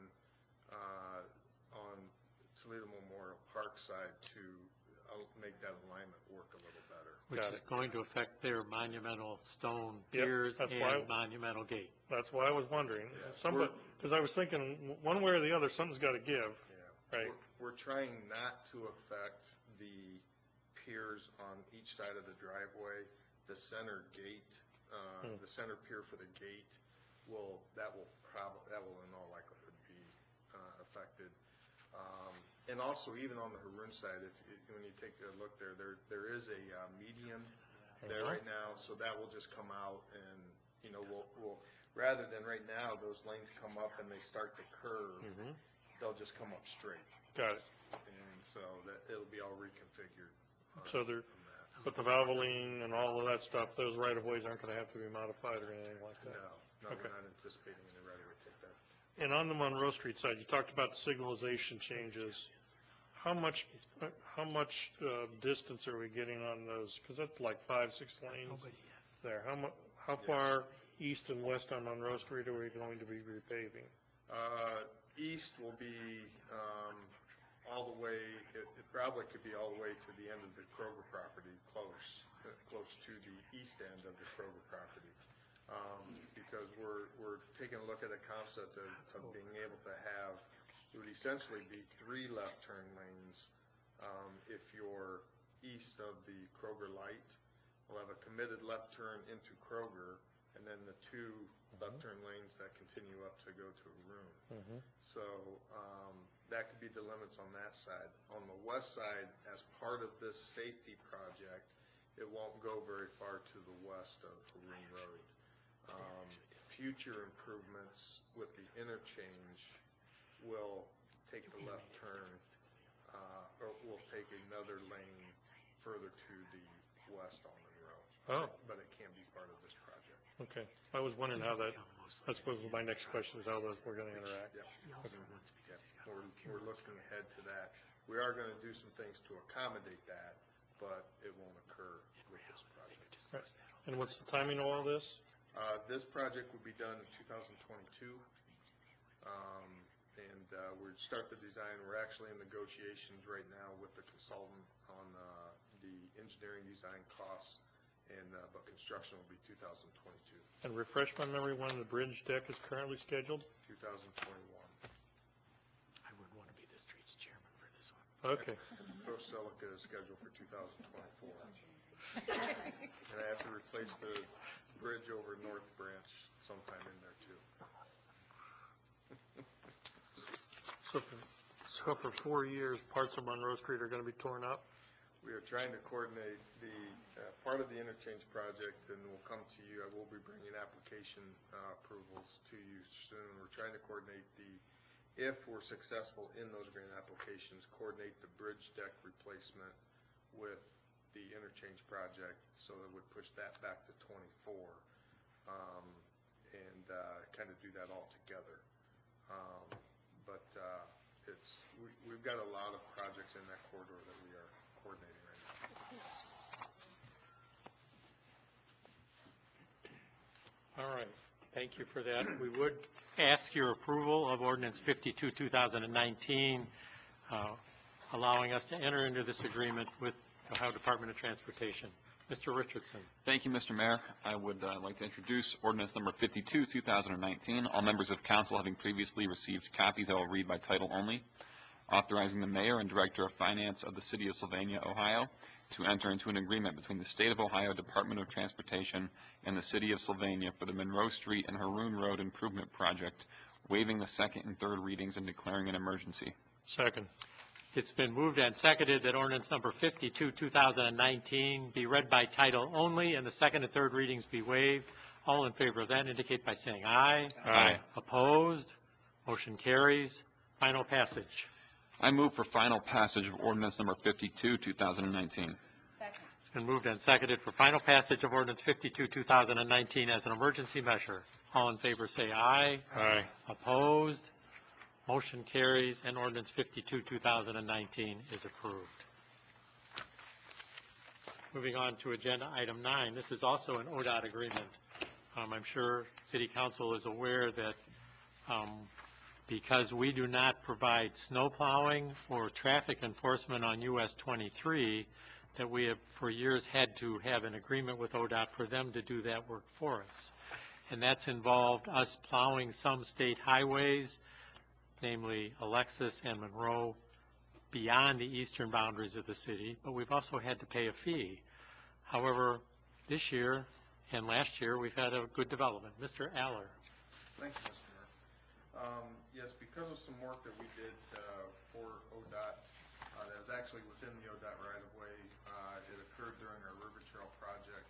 on Toledo Memorial Park side to make that alignment work a little better. Which is going to affect their monumental stone piers and monumental gate. That's why I was wondering. Because I was thinking one way or the other, something's got to give. Yeah. Right. We're trying not to affect the piers on each side of the driveway. The center gate, the center pier for the gate will in all likelihood be affected. And also, even on the Haroon side, when you take a look there is a median there right now, so that will just come out, and we'll rather than right now those lanes come up and they start to curve, they'll just come up straight. Got it. And so that it'll be all reconfigured. But the Valvoline and all of that stuff, those right-of-ways aren't going to have to be modified or anything like that? No, we're not anticipating any right-of-way take that. And on the Monroe Street side, you talked about the signalization changes. How much distance are we getting on those? Because that's like 5-6 lanes there. How far east and west on Monroe Street are we going to be repaving? East will be all the way, it probably could be all the way to the end of the Kroger property, close to the east end of the Kroger property. Because we're taking a look at a concept of being able to have, it would essentially be 3 left turn lanes if you're east of the Kroger light. We'll have a committed left turn into Kroger, and then the 2 left turn lanes that continue up to go to Haroon. So that could be the limits on that side. On the west side, as part of this safety project, it won't go very far to the west of Haroon Road. future improvements with the interchange will take the left turn, or will take another lane further to the west on Monroe. Oh. But it can't be part of this project. Okay. I was wondering how that, I suppose my next question is how those were going to interact. Yeah. We're looking ahead to that. We are going to do some things to accommodate that, but it won't occur with this project. Right. And what's the timing of all this? This project will be done in 2022. We'll start the design. We're actually in negotiations right now with the consultant on the engineering design costs, but construction will be 2022. And refresh my memory when the bridge deck is currently scheduled? 2021. I would want to be the streets chairman for this one. Okay. Coach Selica is scheduled for 2024. And I have to replace the bridge over North Branch sometime in there too. So for 4 years, parts of Monroe Street are going to be torn up? We are trying to coordinate the part of the interchange project, and we'll come to you. I will be bringing application approvals to you soon. We're trying to coordinate if we're successful in those grant applications, coordinate the bridge deck replacement with the interchange project, so that would push that back to 24, and kind of do that all together. We've got a lot of projects in that corridor that we are coordinating right now. All right. Thank you for that. We would ask your approval of Ordinance 52, 2019, allowing us to enter into this agreement with the Ohio Department of Transportation. Mr. Richardson. Thank you, Mr. Mayor. I would like to introduce ordinance number 52, 2019. All members of council having previously received copies, I will read by title only. Authorizing the mayor and director of finance of the city of Sylvania, Ohio, to enter into an agreement between the State of Ohio Department of Transportation and the city of Sylvania for the Monroe Street and Haroon Road Improvement Project, waiving the second and third readings and declaring an emergency. Second. It's been moved and seconded that ordinance number 52, 2019 be read by title only and the second and third readings be waived. All in favor of that indicate by saying aye. Aye. Opposed? Motion carries. Final passage. I move for final passage of ordinance number 52, 2019. Second. It's been moved and seconded for final passage of ordinance 52, 2019 as an emergency measure. All in favor say aye. Aye. Opposed? Motion carries, and ordinance 52, 2019 is approved. Moving on to agenda item 9. This is also an ODOT agreement. I'm sure City Council is aware that because we do not provide snow plowing or traffic enforcement on US 23, that we have for years had to have an agreement with ODOT for them to do that work for us. And that's involved us plowing some state highways, namely Alexis and Monroe, beyond the eastern boundaries of the city, but we've also had to pay a fee. However, this year and last year, we've had a good development. Mr. Aller. Thank you, Mr. Mayor. Yes, because of some work that we did for ODOT, that was actually within the ODOT right-of-way. It occurred during our River Trail project.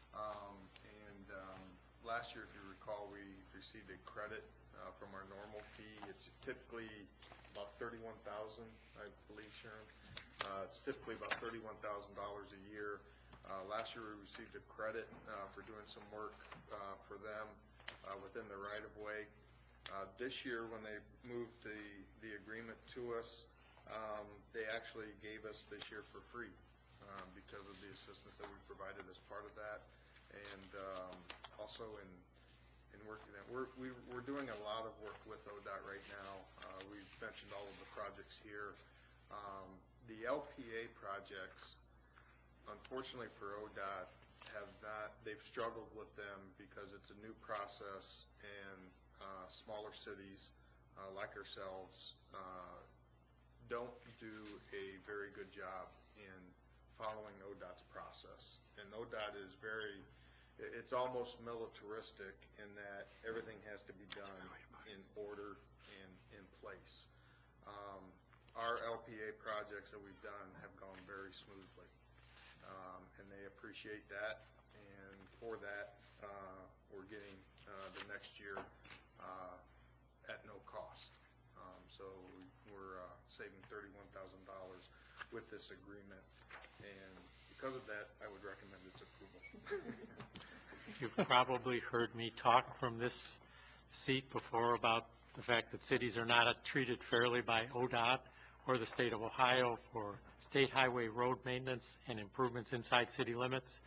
Last year, if you recall, we received a credit from our normal fee. It's typically about $31,000, I believe, Sharon. It's typically about $31,000 a year. Last year, we received a credit for doing some work for them within the right-of-way. This year, when they moved the agreement to us, they actually gave us this year for free because of the assistance that we provided as part of that. And also in working that, we're doing a lot of work with ODOT right now. We've mentioned all of the projects here. The LPA projects, unfortunately for ODOT, they've struggled with them because it's a new process, and smaller cities like ourselves don't do a very good job in following ODOT's process. And ODOT is it's almost militaristic in that everything has to be done in order and in place. Our LPA projects that we've done have gone very smoothly, and they appreciate that. And for that, we're getting the next year at no cost. So we're saving $31,000 with this agreement, and because of that, I would recommend its approval. You've probably heard me talk from this seat before about the fact that cities are not treated fairly by ODOT or the state of Ohio for state highway road maintenance and improvements inside city limits.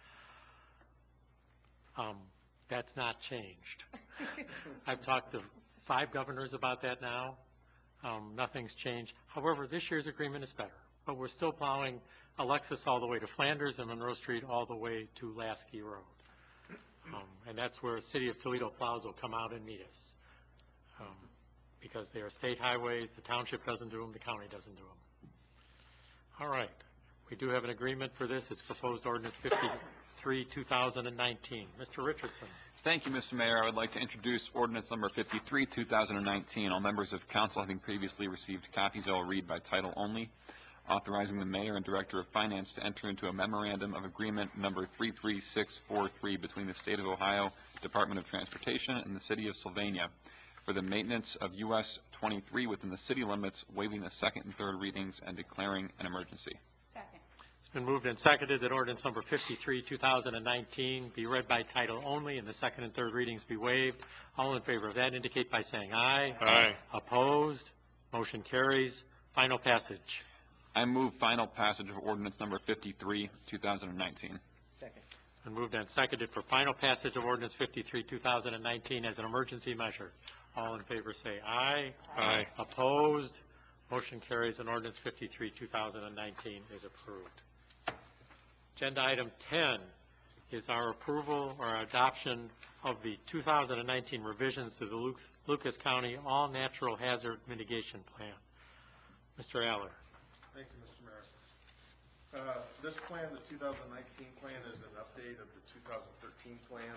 That's not changed. I've talked to 5 governors about that now. Nothing's changed. However, this year's agreement is better, but we're still plowing Alexis all the way to Flanders and Monroe Street all the way to Lasky Road. And that's where City of Toledo plows will come out and meet us. Because they are state highways, the township doesn't do them, the county doesn't do them. All right, we do have an agreement for this. It's proposed ordinance 53, 2019. Mr. Richardson. Thank you, Mr. Mayor. I would like to introduce ordinance number 53, 2019. All members of council having previously received copies, I will read by title only. Authorizing the mayor and director of finance to enter into a memorandum of agreement number 33643 between the state of Ohio Department of Transportation and the city of Sylvania for the maintenance of US 23 within the city limits, waiving the second and third readings and declaring an emergency. Second. It's been moved and seconded that ordinance number 53, 2019 be read by title only and the second and third readings be waived. All in favor of that indicate by saying aye. Aye. Opposed? Motion carries. Final passage. I move final passage of ordinance number 53, 2019. Second. Been moved and seconded for final passage of ordinance 53, 2019 as an emergency measure. All in favor say aye. Aye. Opposed? Motion carries and ordinance 53, 2019 is approved. Agenda item 10 is our approval or adoption of the 2019 revisions to the Lucas County All Natural Hazard Mitigation Plan. Mr. Aller. Thank you, Mr. Mayor. This plan, the 2019 plan, is an update of the 2013 plan.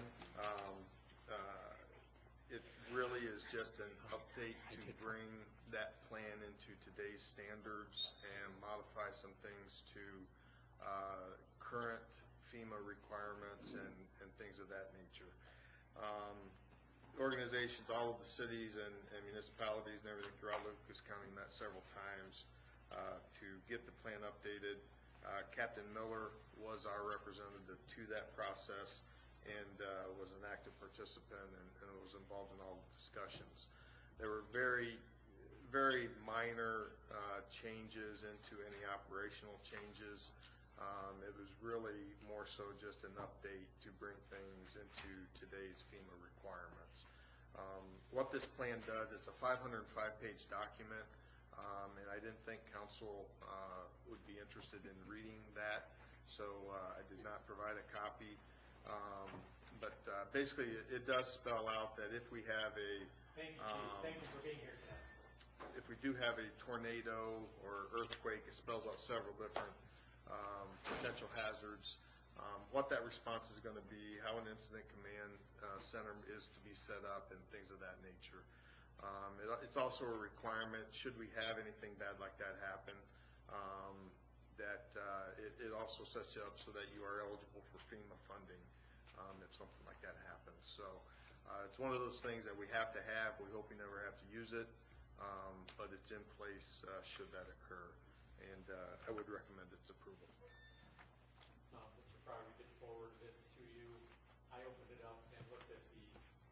It really is just an update to bring that plan into today's standards and modify some things to current FEMA requirements and things of that nature. Organizations, all of the cities and municipalities and everything throughout Lucas County met several times to get the plan updated. Captain Miller was our representative to that process and was an active participant and was involved in all the discussions. There were very, very minor changes into any operational changes. It was really more so just an update to bring things into today's FEMA requirements. What this plan does, it's a 505-page document. And I didn't think council would be interested in reading that, so I did not provide a copy. But basically, it does spell out that if we have a Thank you, Chief. Thank you for being here tonight. if we do have a tornado or earthquake, it spells out several different potential hazards, what that response is going to be, how an incident command center is to be set up, and things of that nature. It's also a requirement, should we have anything bad like that happen, that it also sets you up so that you are eligible for FEMA funding if something like that happens. So it's one of those things that we have to have. We hope we never have to use it, but it's in place should that occur. And I would recommend its approval. Mr. Fryer, we did forward this to you. I opened it up and looked at the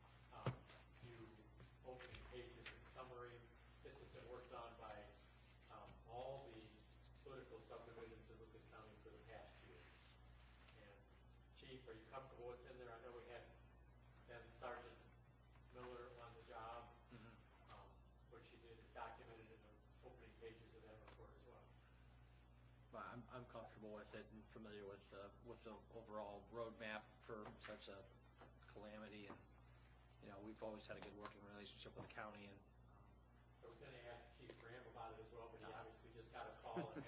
few opening pages and summary. This has been worked on by all the political subdivisions in Lucas County for the past year. And Chief, are you comfortable with what's in there? I know we had then Sergeant Miller on the job. What she did is documented in the opening pages of that report as well. Well, I'm comfortable with it and familiar with the overall roadmap for such a calamity, and we've always had a good working relationship with the county. And I was going to ask Chief Graham about it as well, but he obviously just got a call. But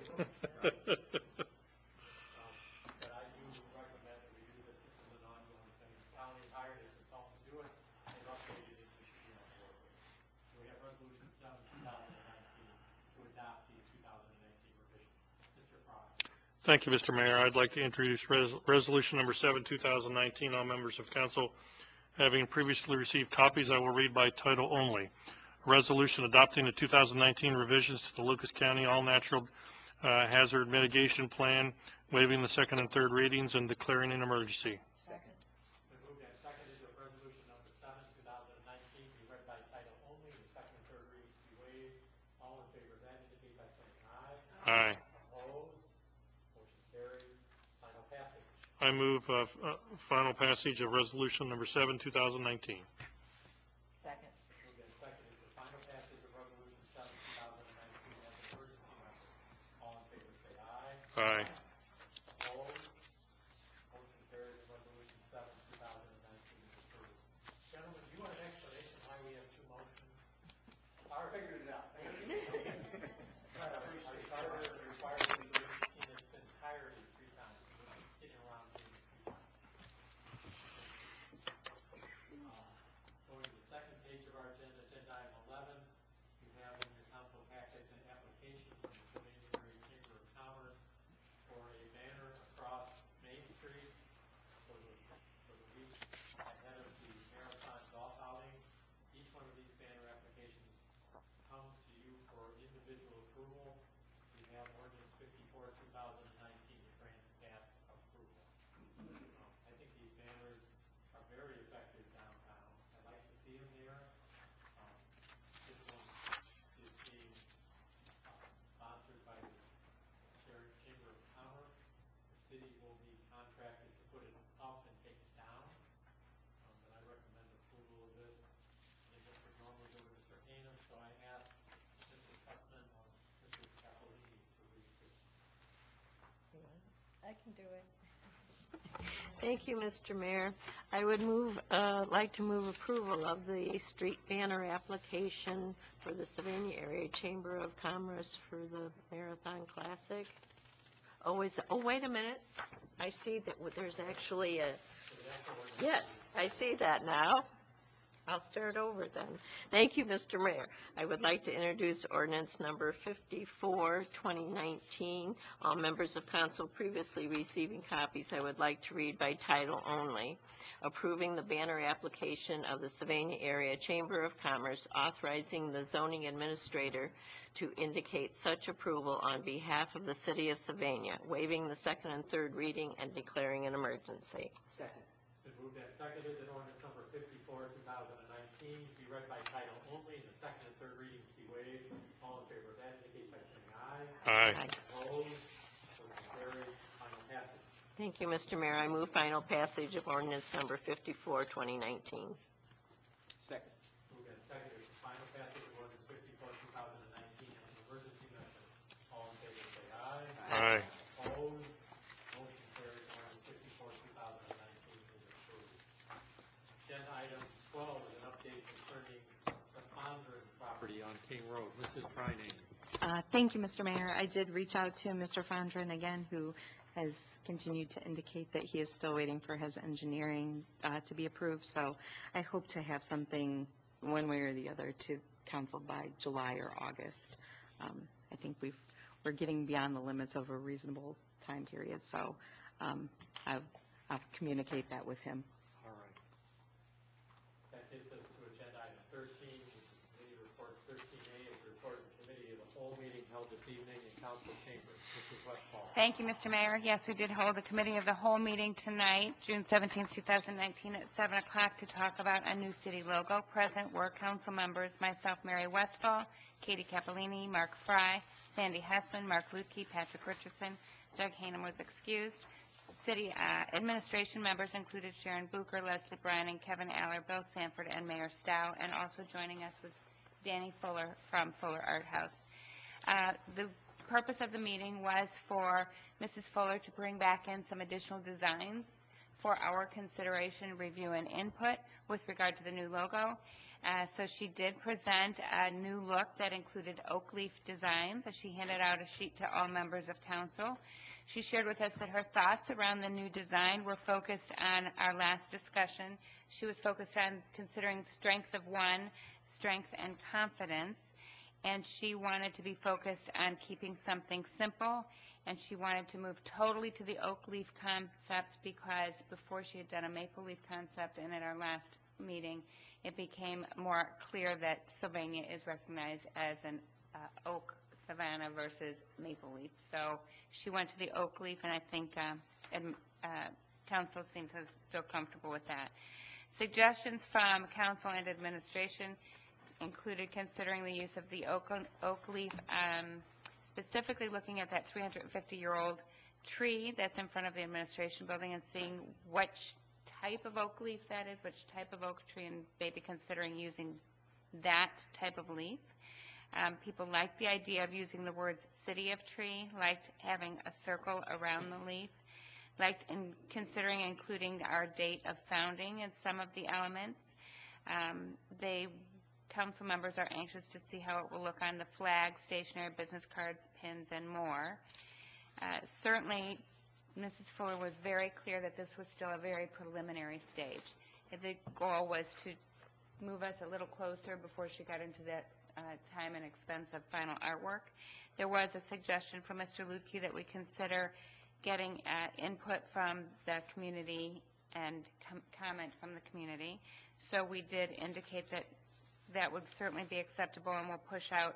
I do recommend that we do this. This is an ongoing thing. The county hired a consultant to do it. They've updated it. We should be on board with it. So we have Resolution 7, 2019 to adopt these 2019 revisions. Mr. Fryer. Thank you, Mr. Mayor. I'd like to introduce resolution number 7, 2019. All members of council Having previously received copies, I will read by title only. A resolution adopting the 2019 revisions to the Lucas County All-Natural Hazard Mitigation Plan, waiving the second and third readings and declaring an emergency. Second. Been moved and seconded that resolution number 7, 2019 be read by title only, the second and third readings be waived. All in favor of that indicate by saying aye. Aye. Opposed? Motion carries. Final passage. I move final passage of resolution number 7, 2019. Second. Moved and seconded for final passage of resolution 7, 2019 as an emergency measure. All in favor say aye. Aye. Opposed? Motion carries. Resolution 7, 2019 is approved. Gentlemen, do you want an explanation why we have two motions? I figured it out. Our charter requires it in its entirety 3 times. We're just getting around doing it 3 times. Going to the second page of our agenda, agenda item 11, you have in your council packets an application from the Sylvania Area Chamber of Commerce for a banner across Main Street for the week ahead of the Marathon Golf Outing. Each one of these banner applications comes to you for individual approval. We have ordinance 54, 2019 to grant that approval. I think these banners are very effective downtown. I like to see them there. This one is being sponsored by the Chamber of Commerce. The city will be contracted to put it up and take it down. But I recommend approval of this. And this would normally go to Mr. Hanem, so I ask Mrs. Hussman or Mrs. Capolini to read this. I can do it. Thank you, Mr. Mayor. I would like to move approval of the street banner application for the Sylvania Area Chamber of Commerce for the Marathon Classic. Oh, wait a minute. I see that there's actually a, yes, I see that now. I'll start over then. Thank you, Mr. Mayor. I would like to introduce ordinance number 54, 2019. All members of council previously receiving copies, I would like to read by title only. Approving the banner application of the Sylvania Area Chamber of Commerce, authorizing the zoning administrator to indicate such approval on behalf of the city of Sylvania, waiving the second and third reading and declaring an emergency. Second. It's been moved and seconded that ordinance number 54, 2019 be read by title only, and the second and third readings be waived. All in favor of that indicate by saying aye. Aye. Opposed? Motion carries. Final passage. Thank you, Mr. Mayor. I move final passage of ordinance number 54, 2019. Second. Moved and seconded for final passage of ordinance 54, 2019 as an emergency measure. All in favor say aye. Aye. Opposed? Motion carries. Ordinance 54, 2019 is approved. Agenda item 12 is an update concerning the Fondren property on King Road. Mrs. Brining. Thank you, Mr. Mayor. I did reach out to Mr. Fondren again, who has continued to indicate that he is still waiting for his engineering to be approved. So I hope to have something one way or the other to council by July or August. I think we're getting beyond the limits of a reasonable time period. So I'll communicate that with him. All right. That takes us to agenda item 13, which is committee reports. 13A is the report of the committee of the whole meeting held this evening in council chambers. Mrs. Westphal. Thank you, Mr. Mayor. Yes, we did hold a committee of the whole meeting tonight, June 17, 2019, at 7 o'clock to talk about a new city logo. Present were council members, myself, Mary Westphal, Katie Capolini, Mark Fry, Sandy Hessman, Mark Lutke, Patrick Richardson. Doug Hanem was excused. City administration members included Sharon Bucher, Leslie Bryan, and Kevin Aller, Bill Sanford, and Mayor Stowe. And also joining us was Danny Fuller from Fuller Art House. The purpose of the meeting was for Mrs. Fuller to bring back in some additional designs for our consideration, review, and input with regard to the new logo. So she did present a new look that included oak leaf designs. She handed out a sheet to all members of council. She shared with us that her thoughts around the new design were focused on our last discussion. She was focused on considering strength of one, strength and confidence, and she wanted to be focused on keeping something simple, and she wanted to move totally to the oak leaf concept because before she had done a maple leaf concept, and at our last meeting, it became more clear that Sylvania is recognized as an oak savanna versus maple leaf. So she went to the oak leaf, and I think council seemed to feel comfortable with that. Suggestions from council and administration included considering the use of the oak leaf, specifically looking at that 350-year-old tree that's in front of the administration building and seeing which type of oak leaf that is, which type of oak tree, and maybe considering using that type of leaf. People liked the idea of using the words city of tree, liked having a circle around the leaf, liked considering including our date of founding in some of the elements. Council members are anxious to see how it will look on the flag, stationery, business cards, pins, and more. Certainly, Mrs. Fuller was very clear that this was still a very preliminary stage. The goal was to move us a little closer before she got into that time and expense of final artwork. There was a suggestion from Mr. Lutke that we consider getting input from the community and comment from the community. So we did indicate that that would certainly be acceptable, and we'll push out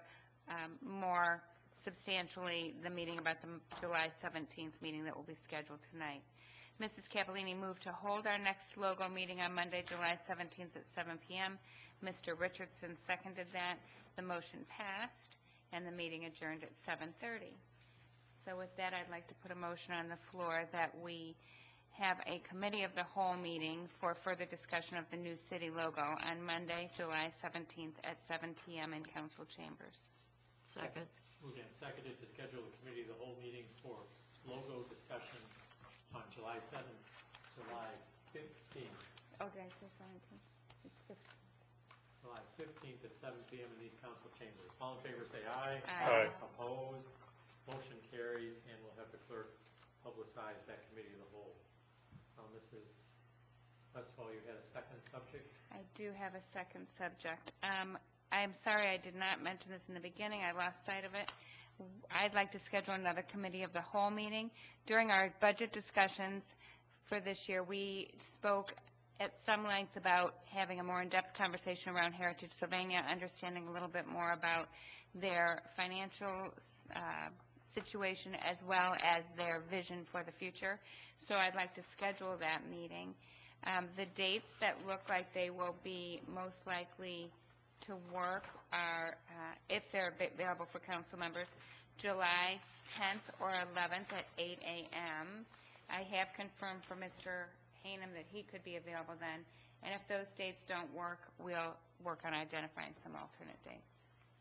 more substantially the meeting about the July 17th meeting that will be scheduled tonight. Mrs. Capellini moved to hold our next logo meeting on Monday, July 17th at 7 p.m. Mr. Richardson seconded that. The motion passed, and the meeting adjourned at 7:30. So with that, I'd like to put a motion on the floor that we have a committee of the whole meeting for further discussion of the new city logo on Monday, July 17th at 7 p.m. in council chambers. Second. Moved and seconded to schedule a committee of the whole meeting for logo discussion on July 7th, July 15th. Oh, did I say 17th? It's 15th. July 15th at 7 p.m. in these council chambers. All in favor say aye. Aye. Opposed? Motion carries, and we'll have the clerk publicize that committee of the whole. Mrs. Westphal, you had a second subject? I do have a second subject. I'm sorry I did not mention this in the beginning. I lost sight of it. I'd like to schedule another committee of the whole meeting. During our budget discussions for this year, we spoke at some length about having a more in-depth conversation around Heritage Sylvania, understanding a little bit more about their financial situation as well as their vision for the future. So I'd like to schedule that meeting. The dates that look like they will be most likely to work are, if they're available for council members, July 10th or 11th at 8 a.m. I have confirmed for Mr. Hanem that he could be available then, and if those dates don't work, we'll work on identifying some alternate dates.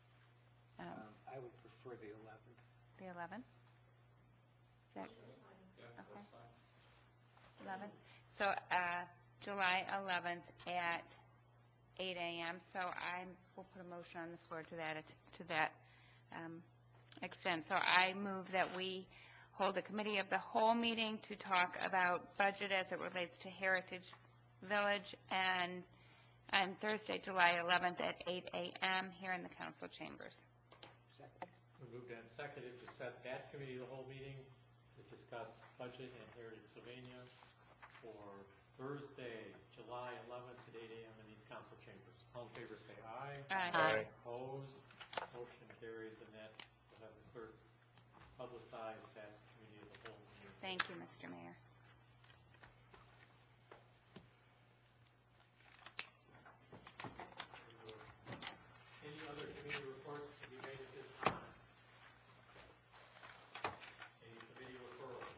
I would prefer the 11th. The 11th? Is that, okay. 11th. So July 11th at 8 a.m. So we'll put a motion on the floor to that extent. So I move that we hold a committee of the whole meeting to talk about budget as it relates to Heritage Village, and on Thursday, July 11th at 8 a.m. here in the council chambers. Second. We moved and seconded to set that committee of the whole meeting to discuss budget and Heritage Sylvania for Thursday, July 11th at 8 a.m. in these council chambers. All in favor say aye. Aye. Opposed? Motion carries, and that will have the clerk publicize that committee of the whole meeting. Thank you, Mr. Mayor. Any other committee reports to be made at this time? Any committee referrals?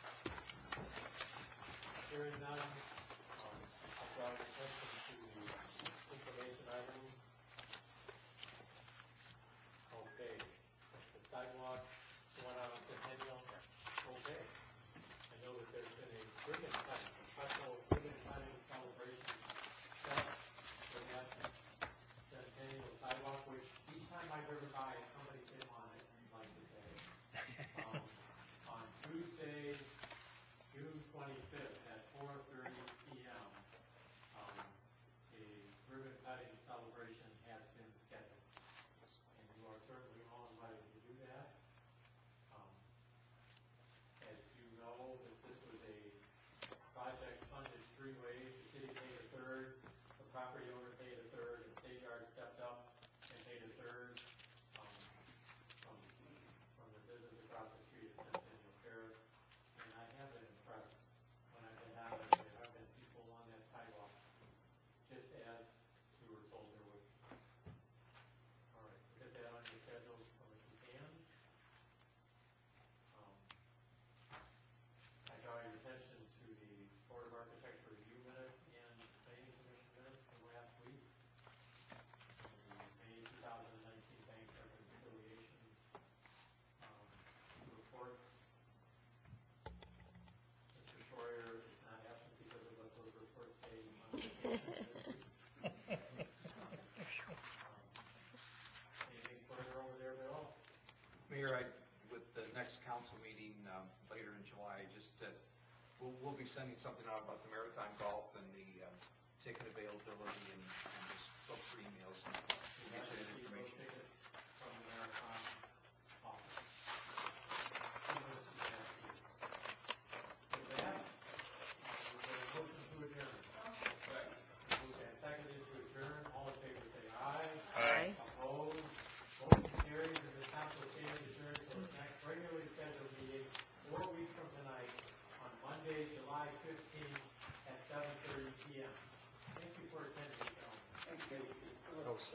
Hearing none, I'll draw your attention to the information items. Okay, the sidewalk, the one out on Centennial, okay. I know that there's been a ribbon cutting, a special ribbon cutting celebration set for that Centennial sidewalk, which each time I've driven by, somebody's been on it, I'd like to say. On Tuesday, June 25th at 4:30 p.m., a ribbon cutting celebration has been scheduled. And you are certainly all invited to do that. As you know, that this was a project funded three ways. The city paid a third, the Chair, with the next council meeting later in July, we'll be sending something out about the maritime golf and the ticket availability and just look for emails and get you that information. From the Marathon office. With that, is there a motion to adjourn? Moved and seconded to adjourn. All in favor say aye. Aye. Opposed? Motion carries, and the council stands adjourned till its next regularly scheduled meeting 4 weeks from tonight on Monday, July 15th at 7:30 p.m. Thank you for attending, gentlemen. Thank you.